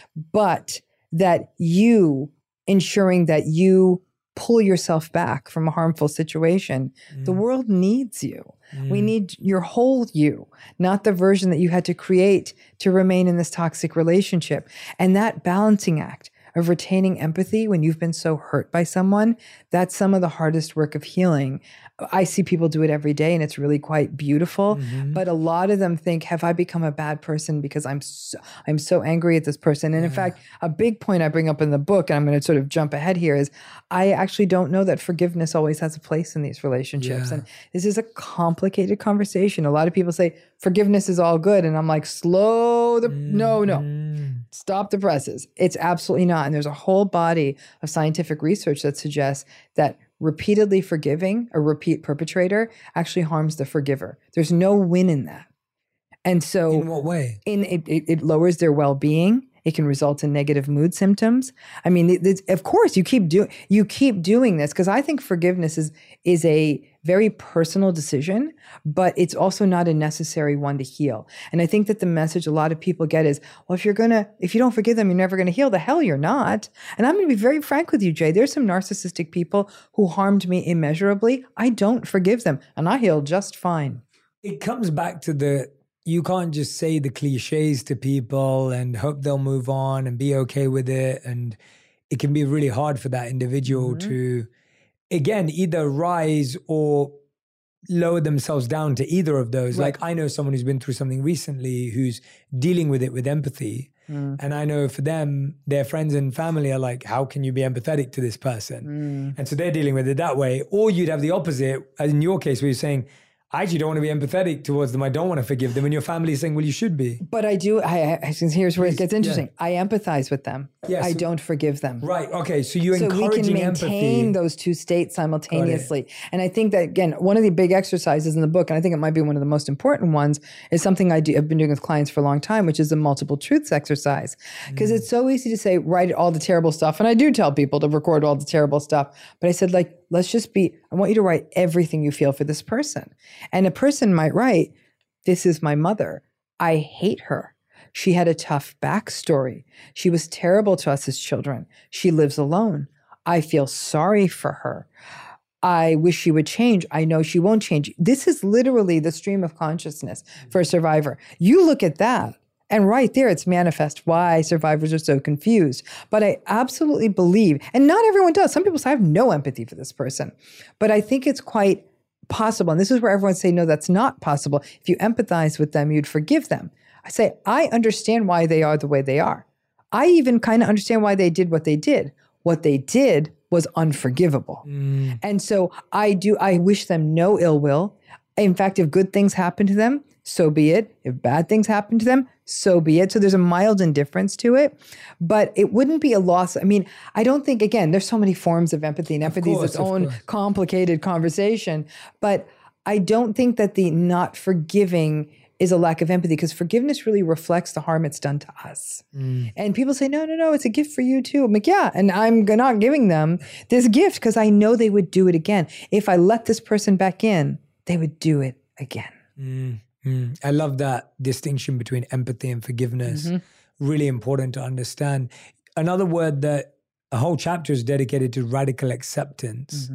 but that you ensuring that you pull yourself back from a harmful situation. Mm. The world needs you. Mm. We need your whole you, not the version that you had to create to remain in this toxic relationship. And that balancing act of retaining empathy when you've been so hurt by someone, that's some of the hardest work of healing. I see people do it every day and it's really quite beautiful. Mm-hmm. But a lot of them think, have I become a bad person because I'm so, I'm so angry at this person? And yeah. in fact, a big point I bring up in the book, and I'm going to sort of jump ahead here, is I actually don't know that forgiveness always has a place in these relationships. Yeah. And this is a complicated conversation. A lot of people say forgiveness is all good. And I'm like, slow the, mm-hmm. no, no. Stop the presses. It's absolutely not. And there's a whole body of scientific research that suggests that repeatedly forgiving a repeat perpetrator actually harms the forgiver. There's no win in that. And so in what way? In it, it, it lowers their well-being. It can result in negative mood symptoms. I mean, it, it, of course, you keep doing you keep doing this because I think forgiveness is is a very personal decision, but it's also not a necessary one to heal. And I think that the message a lot of people get is, well, if you're gonna, if you don't forgive them, you're never gonna heal. The hell you're not. And I'm gonna be very frank with you, Jay. There's some narcissistic people who harmed me immeasurably. I don't forgive them, and I heal just fine. It comes back to the, you can't just say the cliches to people and hope they'll move on and be okay with it. And it can be really hard for that individual mm-hmm. to, again, either rise or lower themselves down to either of those. Right. Like I know someone who's been through something recently who's dealing with it with empathy. Mm. And I know for them, their friends and family are like, how can you be empathetic to this person? Mm. And so they're dealing with it that way. Or you'd have the opposite, as in your case, where you're saying, I actually don't want to be empathetic towards them. I don't want to forgive them. And your family is saying, well, you should be. But I do. I, I here's where Please, it gets interesting. Yeah. I empathize with them. Yes. I don't forgive them. Right. Okay. So you're so encouraging we can maintain empathy. Those two states simultaneously. And I think that, again, one of the big exercises in the book, and I think it might be one of the most important ones, is something I do, I've been doing with clients for a long time, which is the multiple truths exercise. Because mm. it's so easy to say, write all the terrible stuff. And I do tell people to record all the terrible stuff. But I said, like, let's just be, I want you to write everything you feel for this person. And a person might write, this is my mother. I hate her. She had a tough backstory. She was terrible to us as children. She lives alone. I feel sorry for her. I wish she would change. I know she won't change. This is literally the stream of consciousness for a survivor. You look at that, and right there, it's manifest why survivors are so confused. But I absolutely believe, and not everyone does. Some people say, I have no empathy for this person. But I think it's quite possible. And this is where everyone say, no, that's not possible. If you empathize with them, you'd forgive them. I say, I understand why they are the way they are. I even kind of understand why they did what they did. What they did was unforgivable. Mm. And so I do, I wish them no ill will. In fact, if good things happen to them, so be it. If bad things happen to them, so be it. So there's a mild indifference to it, but it wouldn't be a loss. I mean, I don't think, again, there's so many forms of empathy, and empathy is its own course. complicated conversation, but I don't think that the not forgiving is a lack of empathy, because forgiveness really reflects the harm it's done to us. Mm. And people say, no, no, no, it's a gift for you too. I'm like, yeah, and I'm not giving them this gift because I know they would do it again. If I let this person back in, they would do it again. Mm. Mm. I love that distinction between empathy and forgiveness. Mm-hmm. Really important to understand. Another word that a whole chapter is dedicated to radical acceptance. Mm-hmm.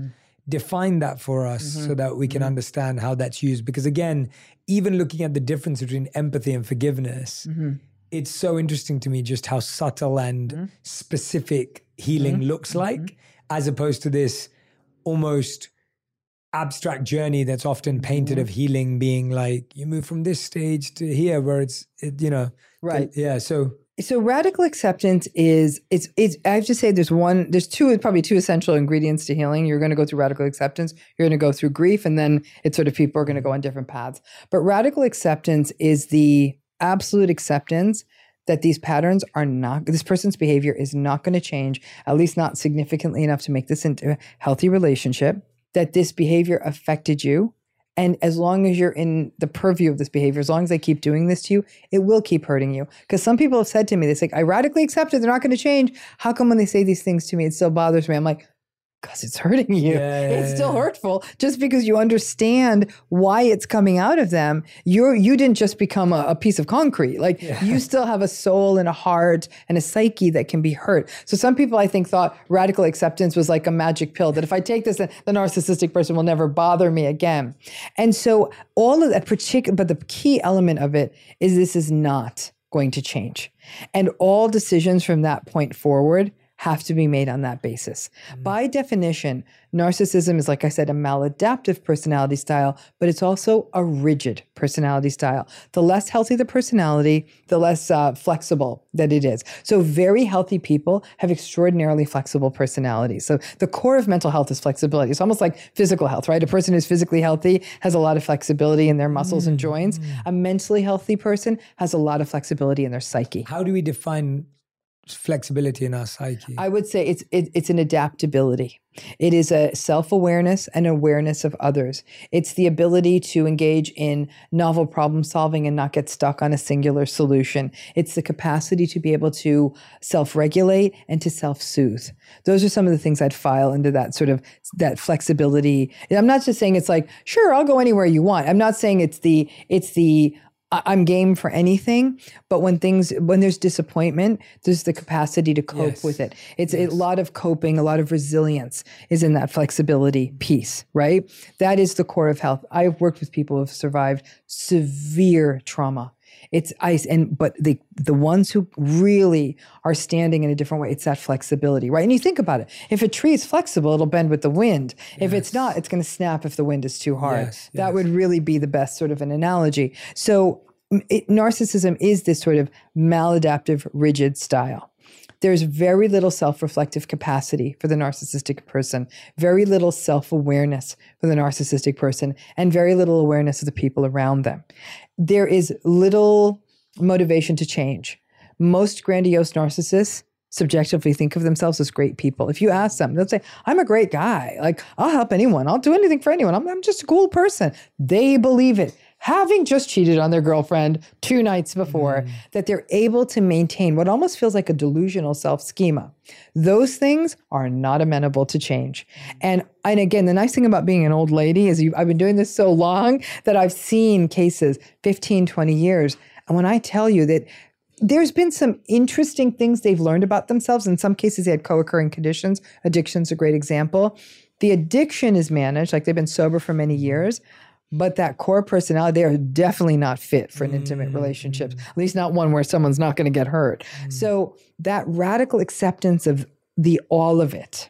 define that for us Mm-hmm. so that we can understand how that's used. Because again, even looking at the difference between empathy and forgiveness, Mm-hmm. it's so interesting to me just how subtle and Mm-hmm. specific healing looks like, as opposed to this almost abstract journey that's often painted Mm-hmm. of healing being like you move from this stage to here where it's it, you know Right. yeah so So radical acceptance is it's it's I have to say there's one there's two probably two essential ingredients to healing. You're going to go through radical acceptance, you're going to go through grief, and then it's sort of people are going to go on different paths. But radical acceptance is the absolute acceptance that these patterns are not, this person's behavior is not going to change, at least not significantly enough to make this into a healthy relationship, that this behavior affected you. And as long as you're in the purview of this behavior, as long as they keep doing this to you, it will keep hurting you. Because some people have said to me, they say, I radically accept it, they're not going to change. How come when they say these things to me, it still bothers me? I'm like, because it's hurting you. Yeah, yeah, it's still yeah. hurtful. Just because you understand why it's coming out of them, you're you didn't just become a, a piece of concrete. Like you still have a soul and a heart and a psyche that can be hurt. So some people I think thought radical acceptance was like a magic pill, that if I take this, the narcissistic person will never bother me again. And so all of that particular, but the key element of it is this is not going to change. And all decisions from that point forward have to be made on that basis. By definition, narcissism is, like I said, a maladaptive personality style, but it's also a rigid personality style. The less healthy the personality, the less uh, flexible that it is. So very healthy people have extraordinarily flexible personalities. So the core of mental health is flexibility. It's almost like physical health, right? A person who's physically healthy has a lot of flexibility in their muscles and joints. A mentally healthy person has a lot of flexibility in their psyche. how do we define flexibility in our psyche? I would say it's it, it's an adaptability. It is a self-awareness and awareness of others. It's the ability to engage in novel problem solving and not get stuck on a singular solution. It's the capacity to be able to self-regulate and to self-soothe. Those are some of the things I'd file into that sort of that flexibility. And I'm not just saying it's like, sure, I'll go anywhere you want. I'm not saying it's the it's the I'm game for anything, but when things, when there's disappointment, there's the capacity to cope Yes. with it. It's a lot of coping, a lot of resilience is in that flexibility piece, right? That is the core of health. I've worked with people who have survived severe trauma. It's ice, and but the the ones who really are standing in a different way, it's that flexibility, right? And you think about it: if a tree is flexible, it'll bend with the wind. If it's not, it's going to snap if the wind is too hard. Yes, That yes. would really be the best sort of an analogy. So it, narcissism is this sort of maladaptive, rigid style. There's very little self-reflective capacity for the narcissistic person, very little self-awareness for the narcissistic person, and very little awareness of the people around them. There is little motivation to change. Most grandiose narcissists subjectively think of themselves as great people. If you ask them, they'll say, I'm a great guy. Like, I'll help anyone. I'll do anything for anyone. I'm, I'm just a cool person. They believe it. Having just cheated on their girlfriend two nights before, mm. that they're able to maintain what almost feels like a delusional self-schema. Those things are not amenable to change. And, and again, the nice thing about being an old lady is you, I've been doing this so long that I've seen cases fifteen, twenty years. And when I tell you that there's been some interesting things they've learned about themselves. In some cases, they had co-occurring conditions. Addiction's a great example. The addiction is managed, like they've been sober for many years. But that core personality, they are definitely not fit for an mm. intimate relationship, at least not one where someone's not going to get hurt. Mm. So that radical acceptance of the all of it,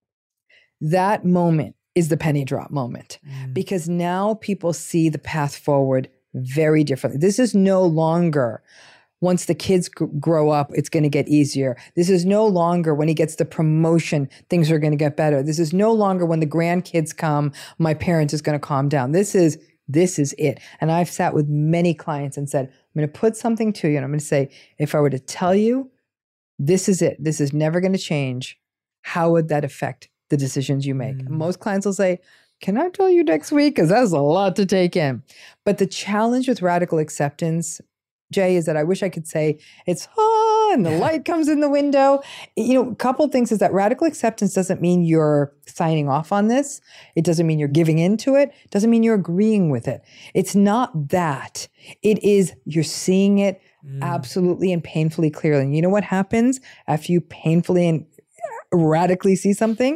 that moment is the penny drop moment, mm. because now people see the path forward very differently. This is no longer, once the kids g- grow up, it's going to get easier. This is no longer when he gets the promotion, things are going to get better. This is no longer when the grandkids come, my parent is going to calm down. This is, this is it. And I've sat with many clients and said, I'm going to put something to you. And I'm going to say, if I were to tell you, this is it, this is never going to change, how would that affect the decisions you make? Mm. Most clients will say, can I tell you next week? Because that's a lot to take in. But the challenge with radical acceptance, Jay, is that I wish I could say it's, ah, and the light comes in the window. You know, a couple of things is that radical acceptance doesn't mean you're signing off on this. It doesn't mean you're giving into it. It doesn't mean you're agreeing with it. It's not that. It is you're seeing it mm. absolutely and painfully clearly. And you know what happens after you painfully and radically see something?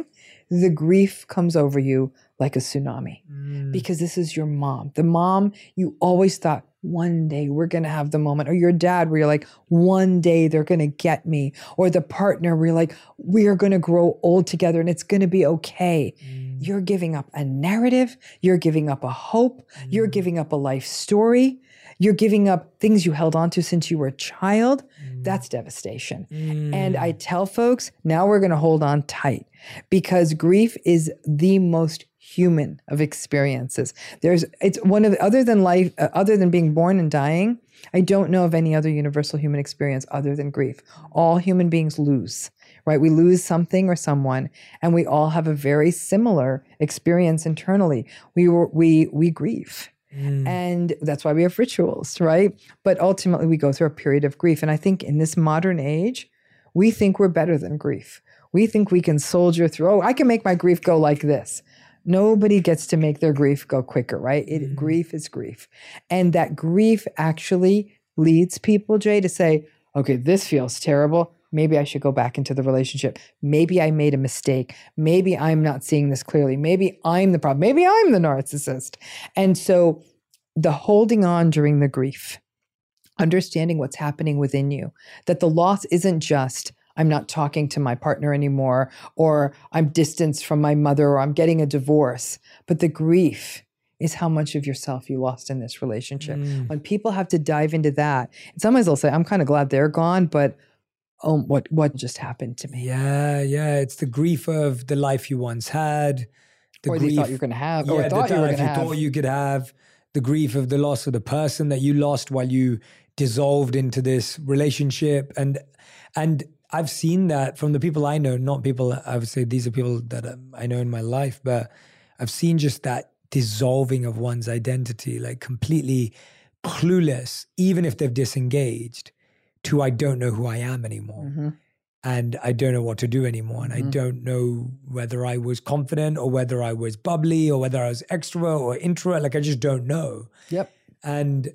the grief comes over you like a tsunami mm. because this is your mom. The mom you always thought, one day we're going to have the moment. Or your dad where you're like, one day they're going to get me. Or the partner where you're like, we're going to grow old together and it's going to be okay. Mm. You're giving up a narrative. You're giving up a hope. Mm. You're giving up a life story. You're giving up things you held on to since you were a child. Mm. That's devastation. Mm. And I tell folks, now we're going to hold on tight because grief is the most human of experiences. There's, it's one of the, other than life, uh, other than being born and dying, I don't know of any other universal human experience other than grief. All human beings lose, right? We lose something or someone, and we all have a very similar experience internally. We were, we, we grieve. Mm. And that's why we have rituals, right? But ultimately we go through a period of grief. And I think in this modern age, we think we're better than grief. We think we can soldier through, oh, I can make my grief go like this. Nobody gets to make their grief go quicker, right? It, mm. Grief is grief. And that grief actually leads people, Jay, to say, okay, this feels terrible. Maybe I should go back into the relationship. Maybe I made a mistake. Maybe I'm not seeing this clearly. Maybe I'm the problem. Maybe I'm the narcissist. And so the holding on during the grief, understanding what's happening within you, that the loss isn't just, I'm not talking to my partner anymore, or I'm distanced from my mother, or I'm getting a divorce. But the grief is how much of yourself you lost in this relationship. Mm. When people have to dive into that, in some ways they'll say, I'm kind of glad they're gone, but oh, what what just happened to me? Yeah, yeah. It's the grief of the life you once had. The or grief, you thought you were going to have, yeah, or thought the you were life going to you have. thought you could have. The grief of the loss of the person that you lost while you dissolved into this relationship. And and I've seen that from the people I know, not people, I would say these are people that I know in my life, but I've seen just that dissolving of one's identity, like completely clueless, even if they've disengaged, to I don't know who I am anymore. Mm-hmm. And I don't know what to do anymore. And mm-hmm. I don't know whether I was confident or whether I was bubbly or whether I was extrovert or introvert. Like I just don't know. Yep. And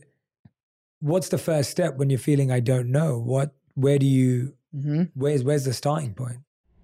what's the first step when you're feeling I don't know? What, where do you, mm-hmm. where's, where's the starting point?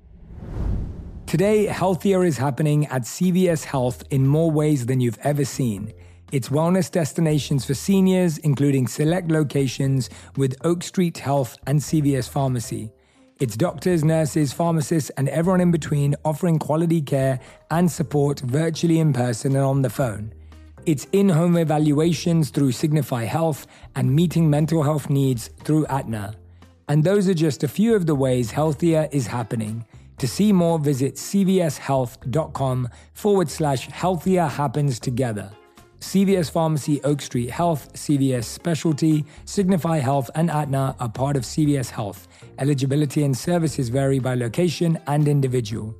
Today, Healthier is happening at C V S Health in more ways than you've ever seen. It's wellness destinations for seniors, including select locations with Oak Street Health and C V S Pharmacy. It's doctors, nurses, pharmacists, and everyone in between offering quality care and support virtually in person and on the phone. It's in-home evaluations through Signify Health and meeting mental health needs through Aetna. And those are just a few of the ways Healthier is happening. To see more, visit cvshealth.com forward slash healthier happens together. C V S Pharmacy, Oak Street Health, C V S Specialty, Signify Health, and Aetna are part of C V S Health. Eligibility and services vary by location and individual.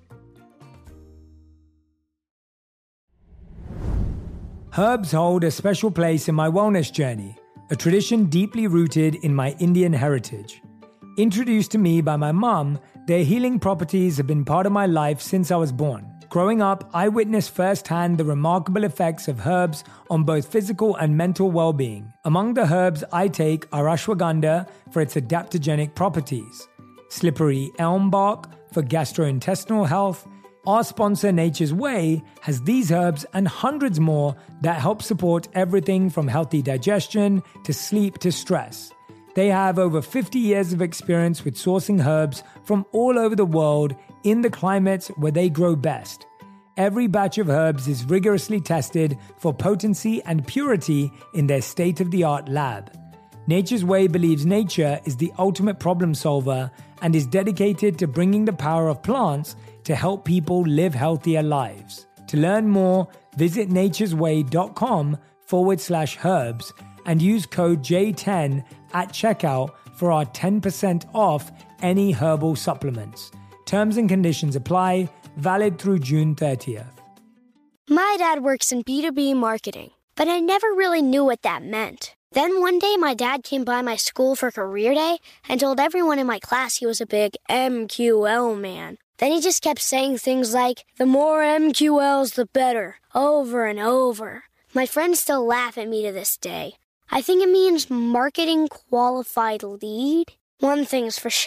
Herbs hold a special place in my wellness journey, a tradition deeply rooted in my Indian heritage. Introduced to me by my mom, their healing properties have been part of my life since I was born. Growing up, I witnessed firsthand the remarkable effects of herbs on both physical and mental well-being. Among the herbs I take are ashwagandha for its adaptogenic properties, slippery elm bark for gastrointestinal health. Our sponsor, Nature's Way, has these herbs and hundreds more that help support everything from healthy digestion to sleep to stress. They have over fifty years of experience with sourcing herbs from all over the world in the climates where they grow best. Every batch of herbs is rigorously tested for potency and purity in their state-of-the-art lab. Nature's Way believes nature is the ultimate problem solver and is dedicated to bringing the power of plants to help people live healthier lives. To learn more, visit naturesway.com forward slash herbs and use code J ten at checkout for our ten percent off any herbal supplements. Terms and conditions apply, valid through June thirtieth. My dad works in B two B marketing, but I never really knew what that meant. Then one day my dad came by my school for career day and told everyone in my class he was a big M Q L man. Then he just kept saying things like, the more M Q Ls, the better, over and over. My friends still laugh at me to this day. I think it means marketing qualified lead. One thing's for sure.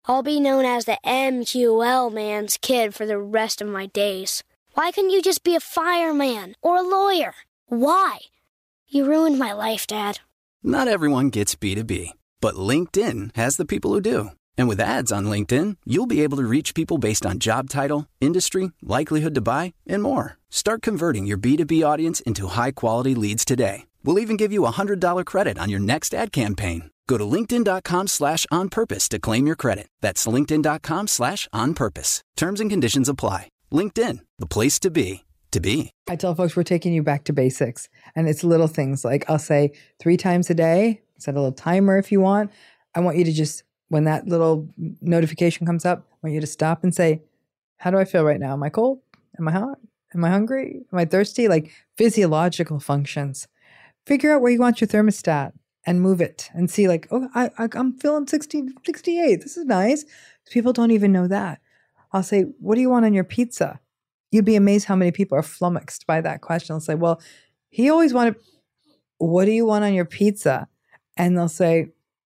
I'll be known as the M Q L man's kid for the rest of my days. Why couldn't you just be a fireman or a lawyer? Why? You ruined my life, Dad. Not everyone gets B two B, but LinkedIn has the people who do. And with ads on LinkedIn, you'll be able to reach people based on job title, industry, likelihood to buy, and more. Start converting your B two B audience into high-quality leads today. We'll even give you a one hundred dollars credit on your next ad campaign. Go to linkedin.com slash on purpose to claim your credit. That's linkedin.com slash on purpose. Terms and conditions apply. LinkedIn, the place to be, to be. I tell folks we're taking you back to basics. And it's little things like I'll say three times a day, set a little timer if you want. I want you to just, when that little notification comes up, I want you to stop and say, how do I feel right now? Am I cold? Am I hot? Am I hungry? Am I thirsty? Like physiological functions. Figure out where you want your thermostat and move it and see like, oh, I, I, I'm feeling sixty, sixty-eight. This is nice. People don't even know that. I'll say, what do you want on your pizza? You'd be amazed how many people are flummoxed by that question. I'll say, well, he always wanted, what do you want on your pizza? And they'll say,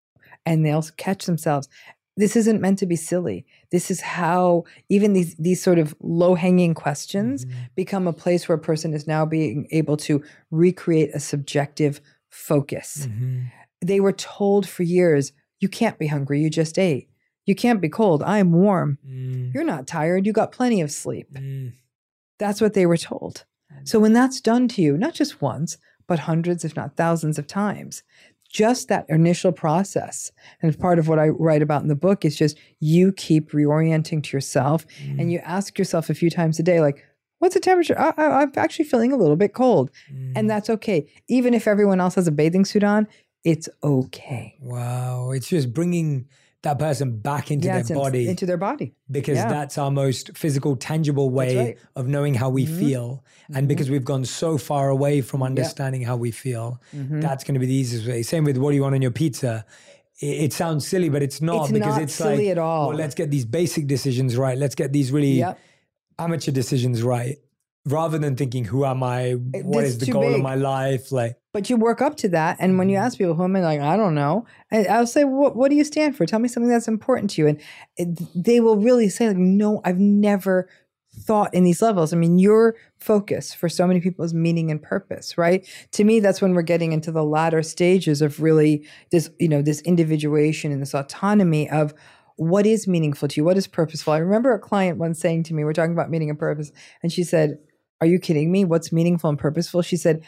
and they'll catch themselves. This isn't meant to be silly. This is how even these these sort of low-hanging questions mm-hmm. become a place where a person is now being able to recreate a subjective focus. Mm-hmm. They were told for years, you can't be hungry, you just ate. You can't be cold, I'm warm. Mm. You're not tired, you got plenty of sleep. Mm. That's what they were told. So when that's done to you, not just once, but hundreds, if not thousands of times, just that initial process, and part of what I write about in the book is just you keep reorienting to yourself mm. and you ask yourself a few times a day, like, what's the temperature? I, I, I'm actually feeling a little bit cold. Mm. And that's okay. Even if everyone else has a bathing suit on, it's okay. Wow. It's just bringing that person back into yeah, their body. Into their body. Because yeah. that's our most physical, tangible way right. of knowing how we mm-hmm. feel. And mm-hmm. because we've gone so far away from understanding yep. how we feel, mm-hmm. that's going to be the easiest way. Same with what do you want on your pizza? It, it sounds silly, but it's not it's because not it's silly like, at all. well, let's get these basic decisions right. Let's get these really yep. amateur decisions right. Rather than thinking, who am I? What This is the too goal big. of my life? Like, But you work up to that. And when you ask people who am I, like, I don't know. And I'll say, what, what do you stand for? Tell me something that's important to you. And it, they will really say, like, no, I've never thought in these levels. I mean, your focus for so many people is meaning and purpose, right? To me, that's when we're getting into the latter stages of really this, you know, this individuation and this autonomy of what is meaningful to you? What is purposeful? I remember a client once saying to me, we're talking about meaning and purpose. And she said, are you kidding me? What's meaningful and purposeful? She said,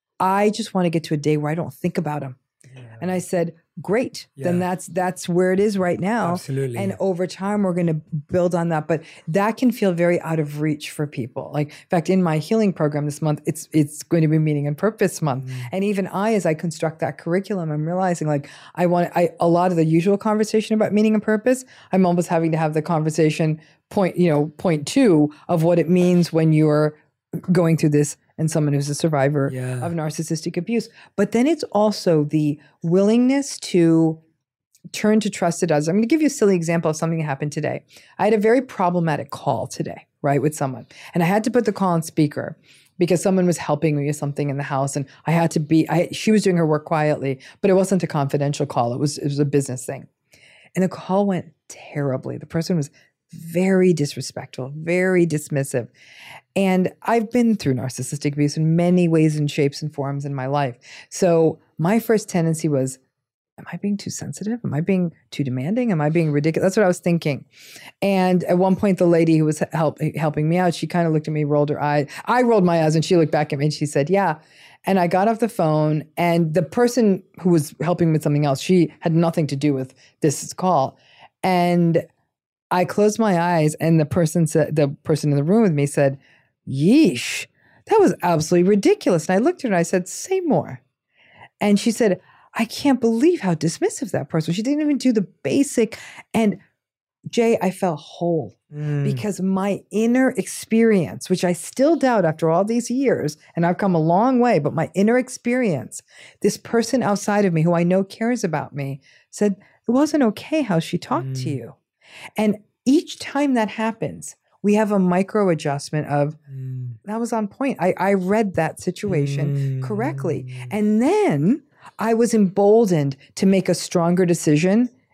I just want to get to a day where I don't think about them. Yeah. And I said, great. Yeah. Then that's that's where it is right now. Absolutely. And over time, we're going to build on that. But that can feel very out of reach for people. Like, in fact, in my healing program this month, it's it's going to be Meaning and Purpose Month. Mm. And even I, as I construct that curriculum, I'm realizing like I want I a lot of the usual conversation about meaning and purpose, I'm almost having to have the conversation point, you know, point two of what it means when you're going through this and someone who's a survivor yeah. of narcissistic abuse. But then it's also the willingness to turn to trusted others. I'm going to give you a silly example of something that happened today. I had a very problematic call today, right, with someone. And I had to put the call on speaker because someone was helping me with something in the house. And I had to be, I, she was doing her work quietly, but it wasn't a confidential call. It was, it was a business thing. And the call went terribly. The person was very disrespectful, very dismissive. And I've been through narcissistic abuse in many ways and shapes and forms in my life. So my first tendency was, am I being too sensitive? Am I being too demanding? Am I being ridiculous? That's what I was thinking. And at one point, the lady who was help, helping me out, she kind of looked at me, rolled her eye. I rolled my eyes and she looked back at me and she said, yeah. And I got off the phone and the person who was helping with something else, she had nothing to do with this call. And I closed my eyes and the person said, the person in the room with me said, yeesh, that was absolutely ridiculous. And I looked at her and I said, say more. And she said, I can't believe how dismissive that person was. She didn't even do the basic. And Jay, I felt whole mm. because my inner experience, which I still doubt after all these years, and I've come a long way, but my inner experience, this person outside of me who I know cares about me said, it wasn't okay how she talked mm. to you. And each time that happens, we have a micro adjustment of, mm. that was on point. I, I read that situation mm. correctly. And then I was emboldened to make a stronger decision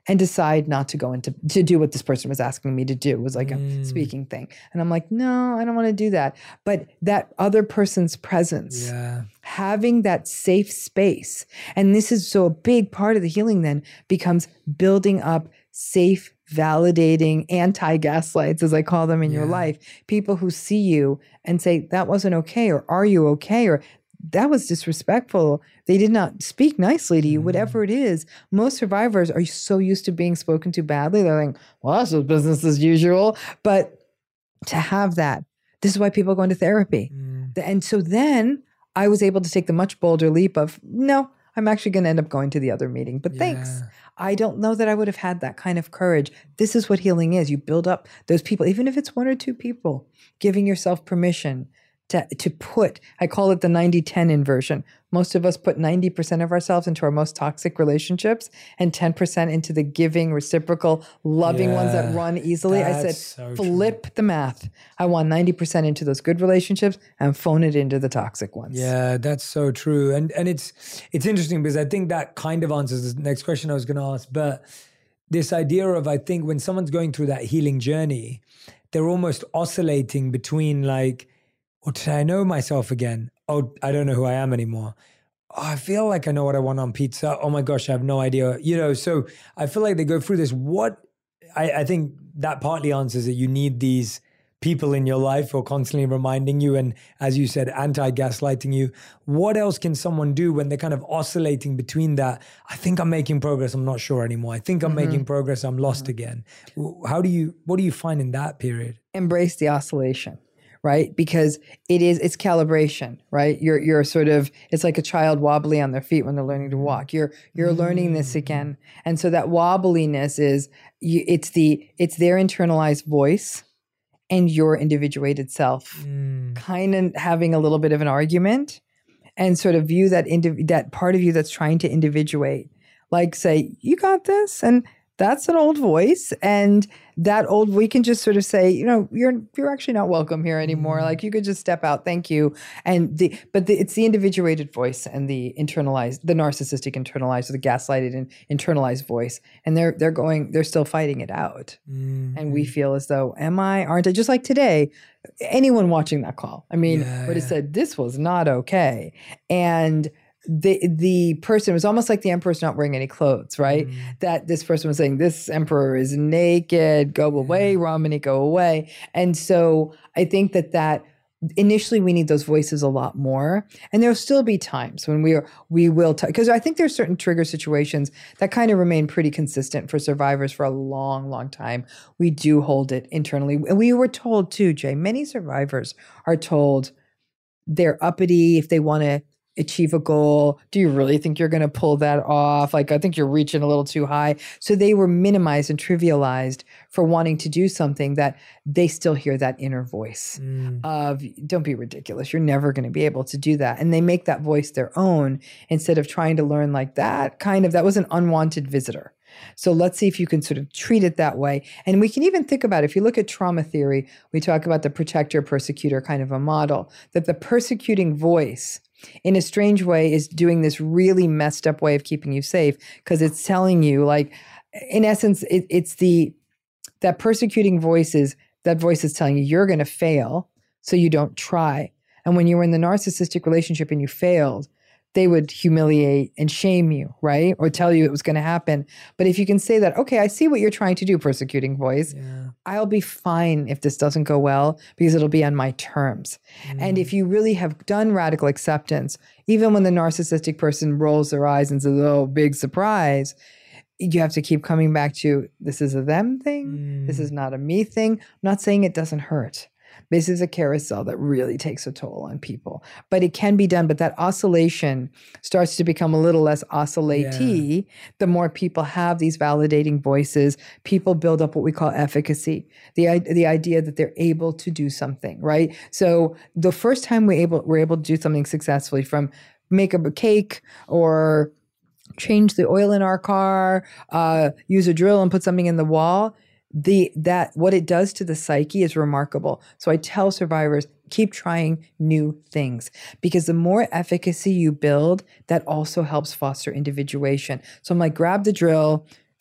and decide not to go into to do what this person was asking me to do. It was like Mm. a speaking thing. And I'm like, no, I don't want to do that. But that other person's presence, Yeah. having that safe space. And this is so a big part of the healing then becomes building up safe, validating, anti-gaslights, as I call them in your Yeah. life. People who see you and say, that wasn't okay, or are you okay? Or that was disrespectful. They did not speak nicely to you, Mm. whatever it is. Most survivors are so used to being spoken to badly. They're like, well, that's just business as usual. But to have that, this is why people go into therapy. Mm. And so then I was able to take the much bolder leap of, no, I'm actually going to end up going to the other meeting. But thanks. Yeah. I don't know that I would have had that kind of courage. This is what healing is. You build up those people, even if it's one or two people, giving yourself permission to, to put, I call it the ninety ten inversion. Most of us put ninety percent of ourselves into our most toxic relationships and ten percent into the giving, reciprocal, loving ones that Yeah. run easily. I said, That's so true. flip the math. I want ninety percent into those good relationships and phone it into the toxic ones. Yeah, that's so true. And and it's it's interesting because I think that kind of answers the next question I was going to ask. But this idea of, I think when someone's going through that healing journey, they're almost oscillating between like, or did I know myself again? Oh, I don't know who I am anymore. Oh, I feel like I know what I want on pizza. Oh my gosh, I have no idea. You know, so I feel like they go through this. What I, I think that partly answers it. You need these people in your life who are constantly reminding you and, as you said, anti-gaslighting you. What else can someone do when they're kind of oscillating between that? I think I'm making progress. I'm not sure anymore. I think I'm Mm-hmm. making progress. I'm lost again. How do you, what do you find in that period? Embrace the oscillation, right? Because it is, it's calibration, right? You're, you're sort of, it's like a child wobbly on their feet when they're learning to walk. You're, you're learning this again. And so that wobbliness is, you, it's the, it's their internalized voice and your individuated self Mm. kind of having a little bit of an argument and sort of view that, indiv- that part of you that's trying to individuate, like say, you got this. And that's an old voice, and that old, we can just sort of say, you know, you're you're actually not welcome here anymore. Mm. Like you could just step out, thank you. And the but the, it's the individuated voice and the internalized, the narcissistic internalized, or the gaslighted and internalized voice, and they're they're going, they're still fighting it out, Mm. and we feel as though, am I? Aren't I? Just like today, anyone watching that call, I mean, Yeah, would have yeah. said this was not okay, and the the person was almost like the emperor's not wearing any clothes, right? Mm. That this person was saying, this emperor is naked, go away, Romney, go away. And so I think that that initially we need those voices a lot more. And there'll still be times when we are, we will, because I think there's certain trigger situations that kind of remain pretty consistent for survivors for a long, long time. We do hold it internally. And we were told too, Jay, many survivors are told they're uppity if they want to achieve a goal. Do you really think you're going to pull that off? Like, I think you're reaching a little too high. So they were minimized and trivialized for wanting to do something that they still hear that inner voice Mm. of, don't be ridiculous. You're never going to be able to do that. And they make that voice their own instead of trying to learn like that kind of, that was an unwanted visitor. So let's see if you can sort of treat it that way. And we can even think about, if you look at trauma theory, we talk about the protector persecutor kind of a model, that the persecuting voice in a strange way is doing this really messed up way of keeping you safe, because it's telling you, like, in essence, it, it's the, that persecuting voice is, that voice is telling you you're going to fail, so you don't try. And when you were in the narcissistic relationship and you failed, they would humiliate and shame you, right? Or tell you it was going to happen. But if you can say that, okay, I see what you're trying to do, persecuting voice. Yeah. I'll be fine if this doesn't go well because it'll be on my terms. Mm. And if you really have done radical acceptance, even when the narcissistic person rolls their eyes and says, oh, big surprise, you have to keep coming back to, this is a them thing. This is not a me thing. I'm not saying it doesn't hurt. This is a carousel that really takes a toll on people, but it can be done. But that oscillation starts to become a little less oscillatee. The more people have these validating voices, people build up what we call efficacy, the, the idea that they're able to do something, right? So the first time we able, we're able to do something successfully, from make up a cake or change the oil in our car, uh, use a drill and put something in the wall, the that what it does to the psyche is remarkable. So I tell survivors, keep trying new things, because the more efficacy you build, that also helps foster individuation. So I'm like, grab the drill,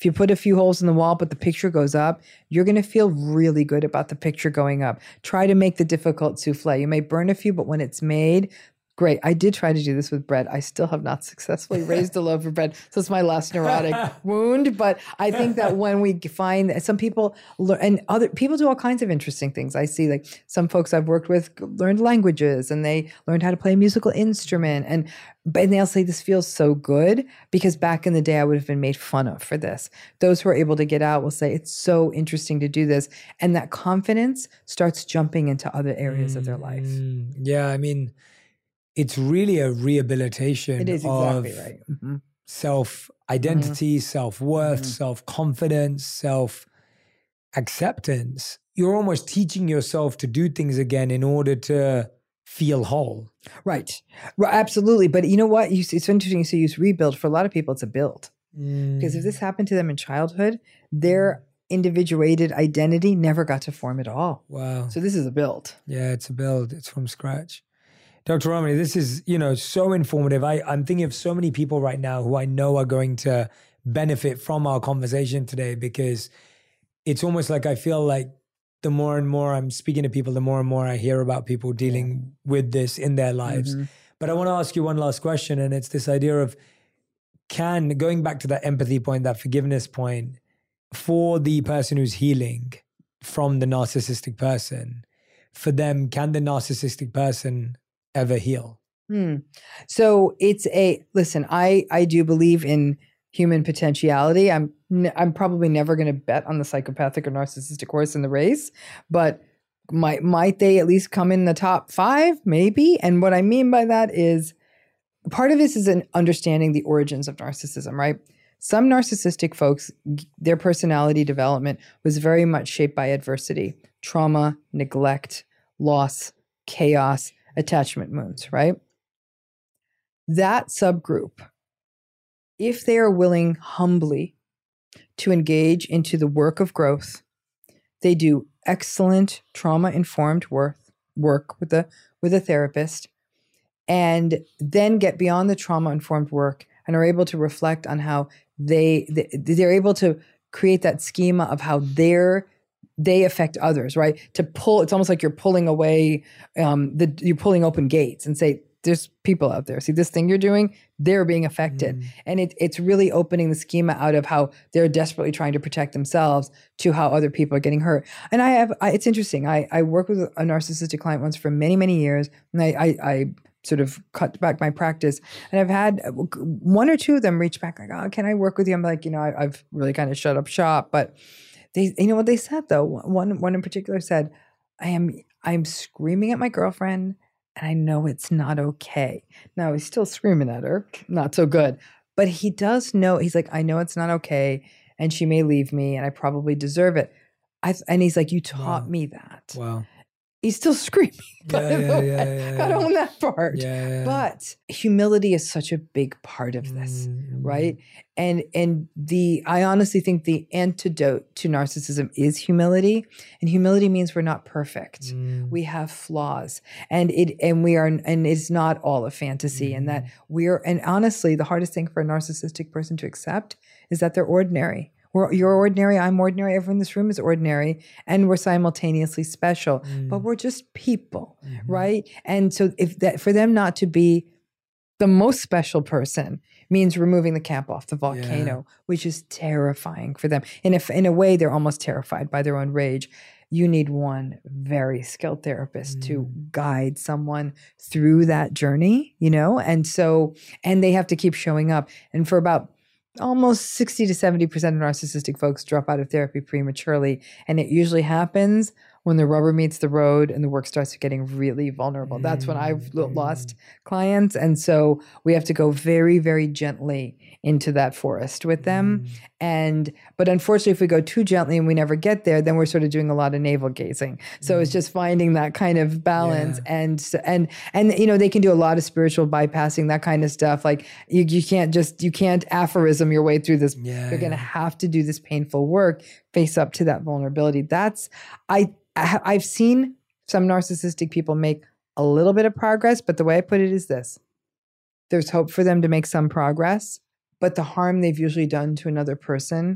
If you put a few holes in the wall, but the picture goes up, you're going to feel really good about the picture going up. Try to make the difficult souffle. You may burn a few, but when it's made, great. I did try to do this with bread. I still have not successfully raised a loaf of bread. So it's my last neurotic wound. But I think that when we find that some people learn, and other people do all kinds of interesting things. I see like some folks I've worked with learned languages and they learned how to play a musical instrument. And, and they'll say this feels so good because back in the day I would have been made fun of for this. Those who are able to get out will say it's so interesting to do this. And that confidence starts jumping into other areas mm, of their life. Yeah, I mean, it's really a rehabilitation it is exactly of right. Mm-hmm. self-identity, Mm-hmm. self-worth, Mm-hmm. self-confidence, self-acceptance. You're almost teaching yourself to do things again in order to feel whole. Right. Right. Absolutely. But you know what? You, it's interesting you say use rebuild. For a lot of people, it's a build. Mm. Because if this happened to them in childhood, their individuated identity never got to form at all. Wow. So this is a build. Yeah, it's a build. It's from scratch. Doctor Ramani, this is, you know, so informative. I, I'm thinking of so many people right now who I know are going to benefit from our conversation today because it's almost like I feel like the more and more I'm speaking to people, the more and more I hear about people dealing yeah. with this in their lives. Mm-hmm. But I want to ask you one last question, and it's this idea of can, going back to that empathy point, that forgiveness point, for the person who's healing from the narcissistic person, for them, can the narcissistic person ever heal? Hmm. So it's a, listen, I, I do believe in human potentiality. I'm, I'm probably never going to bet on the psychopathic or narcissistic horse in the race, but might, might they at least come in the top five? Maybe. And what I mean by that is part of this is an understanding the origins of narcissism, right? Some narcissistic folks, their personality development was very much shaped by adversity, trauma, neglect, loss, chaos, attachment wounds, right? That subgroup, if they are willing humbly to engage into the work of growth, they do excellent trauma-informed work, work with a, with a therapist, and then get beyond the trauma-informed work and are able to reflect on how they, they they're able to create that schema of how they're they affect others, right? To pull, it's almost like you're pulling away, um, the you're pulling open gates and say, there's people out there. See this thing you're doing, they're being affected. Mm. And it, it's really opening the schema out of how they're desperately trying to protect themselves to how other people are getting hurt. And I have, I, it's interesting. I, I worked with a narcissistic client once for many, many years. And I, I, I sort of cut back my practice. And I've had one or two of them reach back like, oh, can I work with you? I'm like, you know, I, I've really kind of shut up shop, but they, you know what they said though? One, one in particular said, I am, I'm screaming at my girlfriend and I know it's not okay. Now he's still screaming at her, not so good, but he does know, he's like, I know it's not okay and she may leave me and I probably deserve it. I, and he's like, you taught wow. me that. Wow. He's still screaming. Yeah, yeah, yeah, yeah, Gotta own that part. Yeah, yeah. But humility is such a big part of this, mm-hmm. right? And and the I honestly think the antidote to narcissism is humility. And humility means we're not perfect. Mm. We have flaws. And it and we are and it's not all a fantasy. Mm. And that we're and honestly, the hardest thing for a narcissistic person to accept is that they're ordinary. We're, you're ordinary, I'm ordinary, everyone in this room is ordinary, and we're simultaneously special, mm. but we're just people, mm-hmm. right? And so if that for them not to be the most special person means removing the cap off the volcano, yeah. which is terrifying for them. And if in a way they're almost terrified by their own rage, you need one very skilled therapist mm. to guide someone through that journey, you know? And so, and they have to keep showing up. And for about almost sixty to seventy percent of narcissistic folks drop out of therapy prematurely. And it usually happens when the rubber meets the road and the work starts getting really vulnerable. Mm-hmm. That's when I've lost clients. And so we have to go very, very gently into that forest with them. Mm-hmm. And, but unfortunately, if we go too gently and we never get there, then we're sort of doing a lot of navel gazing. So mm-hmm. it's just finding that kind of balance. Yeah. And, and, and, you know, they can do a lot of spiritual bypassing, that kind of stuff. Like you, you can't just, you can't aphorism your way through this. Yeah, You're going to yeah. have to do this painful work, face up to that vulnerability. That's, I, I've seen some narcissistic people make a little bit of progress, but the way I put it is this. There's hope for them to make some progress, but the harm they've usually done to another person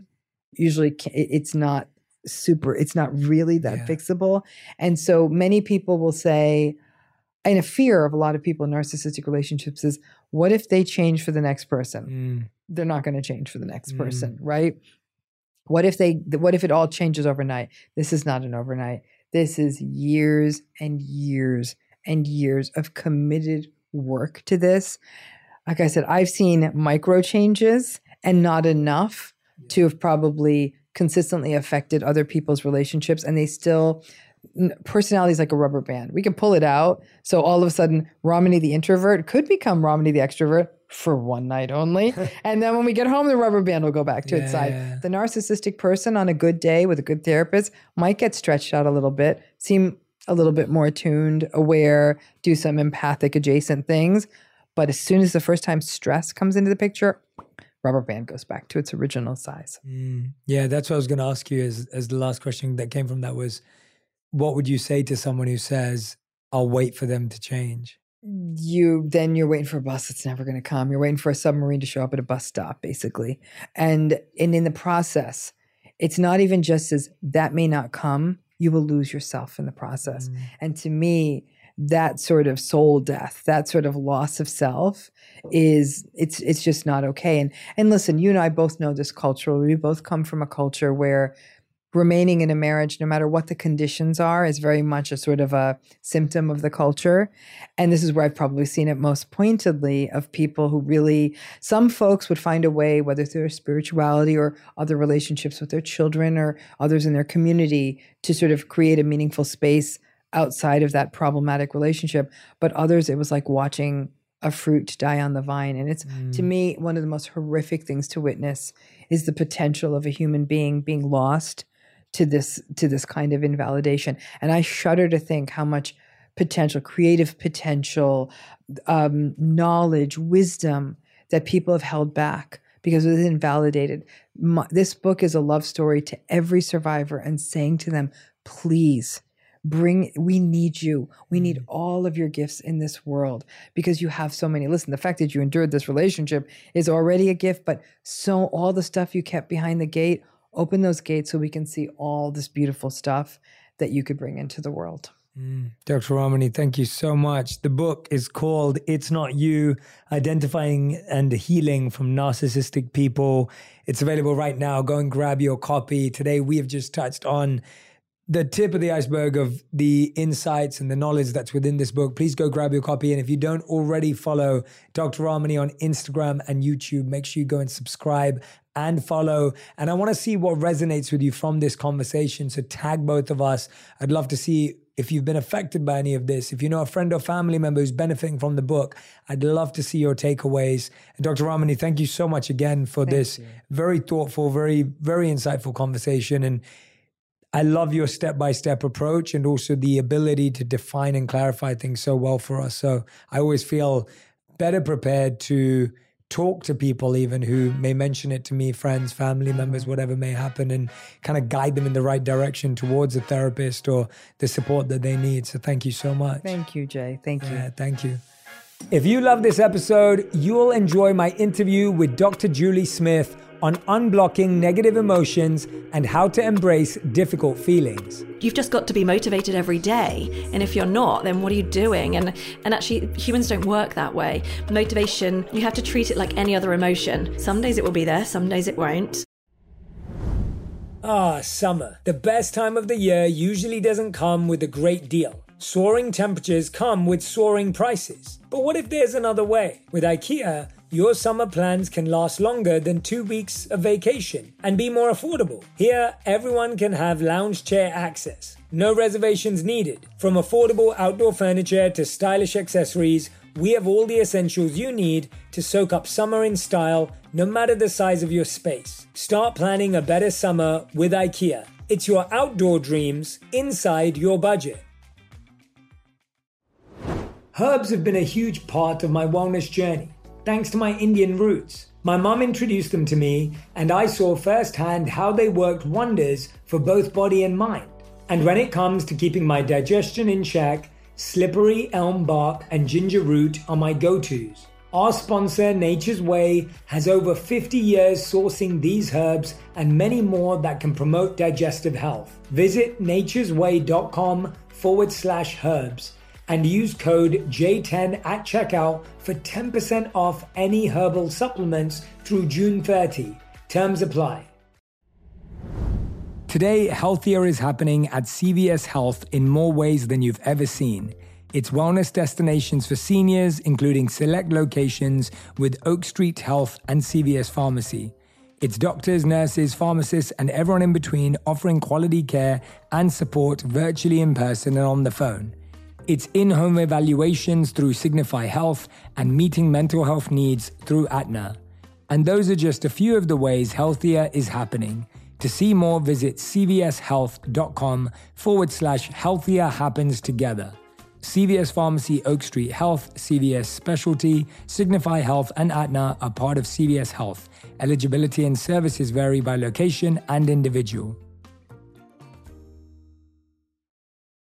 usually ca- it- it's not super, it's not really that Yeah. fixable. And so many people will say, and a fear of a lot of people in narcissistic relationships is, what if they change for the next person? Mm. They're not going to change for the next Mm. person, right? What if they, what if it all changes overnight? This is not an overnight. This is years and years and years of committed work to this. Like I said, I've seen micro changes and not enough to have probably consistently affected other people's relationships. And they still, personality is like a rubber band. We can pull it out. So all of a sudden, Ramani the introvert could become Ramani the extrovert for one night only. And then when we get home, the rubber band will go back to its Yeah. side. The narcissistic person on a good day with a good therapist might get stretched out a little bit, seem a little bit more attuned, aware, do some empathic adjacent things. But as soon as the first time stress comes into the picture, rubber band goes back to its original size. Mm. Yeah, that's what I was going to ask you as, as the last question that came from that was, what would you say to someone who says, I'll wait for them to change? You then you're waiting for a bus that's never going to come. You're waiting for a submarine to show up at a bus stop, basically. And and in the process, it's not even just as that may not come, you will lose yourself in the process. Mm. And to me, that sort of soul death, that sort of loss of self is it's it's just not okay. And and listen, you and I both know this culturally. We both come from a culture where remaining in a marriage, no matter what the conditions are, is very much a sort of a symptom of the culture. And this is where I've probably seen it most pointedly of people who really, some folks would find a way, whether through their spirituality or other relationships with their children or others in their community, to sort of create a meaningful space outside of that problematic relationship. But others, it was like watching a fruit die on the vine. And it's, Mm. to me, one of the most horrific things to witness is the potential of a human being being lost to this to this kind of invalidation. And I shudder to think how much potential, creative potential, um, knowledge, wisdom that people have held back because it was invalidated. My, this book is a love story to every survivor and saying to them, please, bring, we need you. We need all of your gifts in this world because you have so many. Listen, the fact that you endured this relationship is already a gift, but so all the stuff you kept behind the gate, open those gates so we can see all this beautiful stuff that you could bring into the world. Mm. Doctor Ramani, thank you so much. The book is called It's Not You, Identifying and Healing from Narcissistic People. It's available right now. Go and grab your copy. Today, we have just touched on the tip of the iceberg of the insights and the knowledge that's within this book. Please go grab your copy. And if you don't already follow Doctor Ramani on Instagram and YouTube, make sure you go and subscribe and follow. And I want to see what resonates with you from this conversation. So tag both of us. I'd love to see if you've been affected by any of this. If you know a friend or family member who's benefiting from the book, I'd love to see your takeaways. And Doctor Ramani, thank you so much again for Thank this you. very thoughtful, very, very insightful conversation. And I love your step-by-step approach and also the ability to define and clarify things so well for us. So I always feel better prepared to talk to people even who may mention it to me, friends, family members, whatever may happen, and kind of guide them in the right direction towards a therapist or the support that they need. So thank you so much. Thank you, Jay. Thank you. Yeah, thank you. If you love this episode, you'll enjoy my interview with Doctor Julie Smith on unblocking negative emotions and how to embrace difficult feelings. You've just got to be motivated every day. And if you're not, then what are you doing? And and actually, humans don't work that way. Motivation, you have to treat it like any other emotion. Some days it will be there, some days it won't. Ah, summer. The best time of the year usually doesn't come with a great deal. Soaring temperatures come with soaring prices. But what if there's another way? With IKEA, your summer plans can last longer than two weeks of vacation and be more affordable. Here, everyone can have lounge chair access. No reservations needed. From affordable outdoor furniture to stylish accessories, we have all the essentials you need to soak up summer in style, no matter the size of your space. Start planning a better summer with IKEA. It's your outdoor dreams inside your budget. Herbs have been a huge part of my wellness journey, thanks to my Indian roots. My mum introduced them to me, and I saw firsthand how they worked wonders for both body and mind. And when it comes to keeping my digestion in check, slippery elm bark and ginger root are my go-tos. Our sponsor, Nature's Way, has over fifty years sourcing these herbs and many more that can promote digestive health. Visit naturesway.com forward slash herbs and use code J ten at checkout for ten percent off any herbal supplements through June thirtieth. Terms apply. Today, healthier is happening at C V S Health in more ways than you've ever seen. It's wellness destinations for seniors, including select locations with Oak Street Health and C V S Pharmacy. It's doctors, nurses, pharmacists, and everyone in between offering quality care and support virtually in person and on the phone. It's in-home evaluations through Signify Health and meeting mental health needs through Aetna. And those are just a few of the ways healthier is happening. To see more, visit cvshealth.com forward slash healthier happens together. C V S Pharmacy, Oak Street Health, C V S Specialty, Signify Health, and Aetna are part of C V S Health. Eligibility and services vary by location and individual.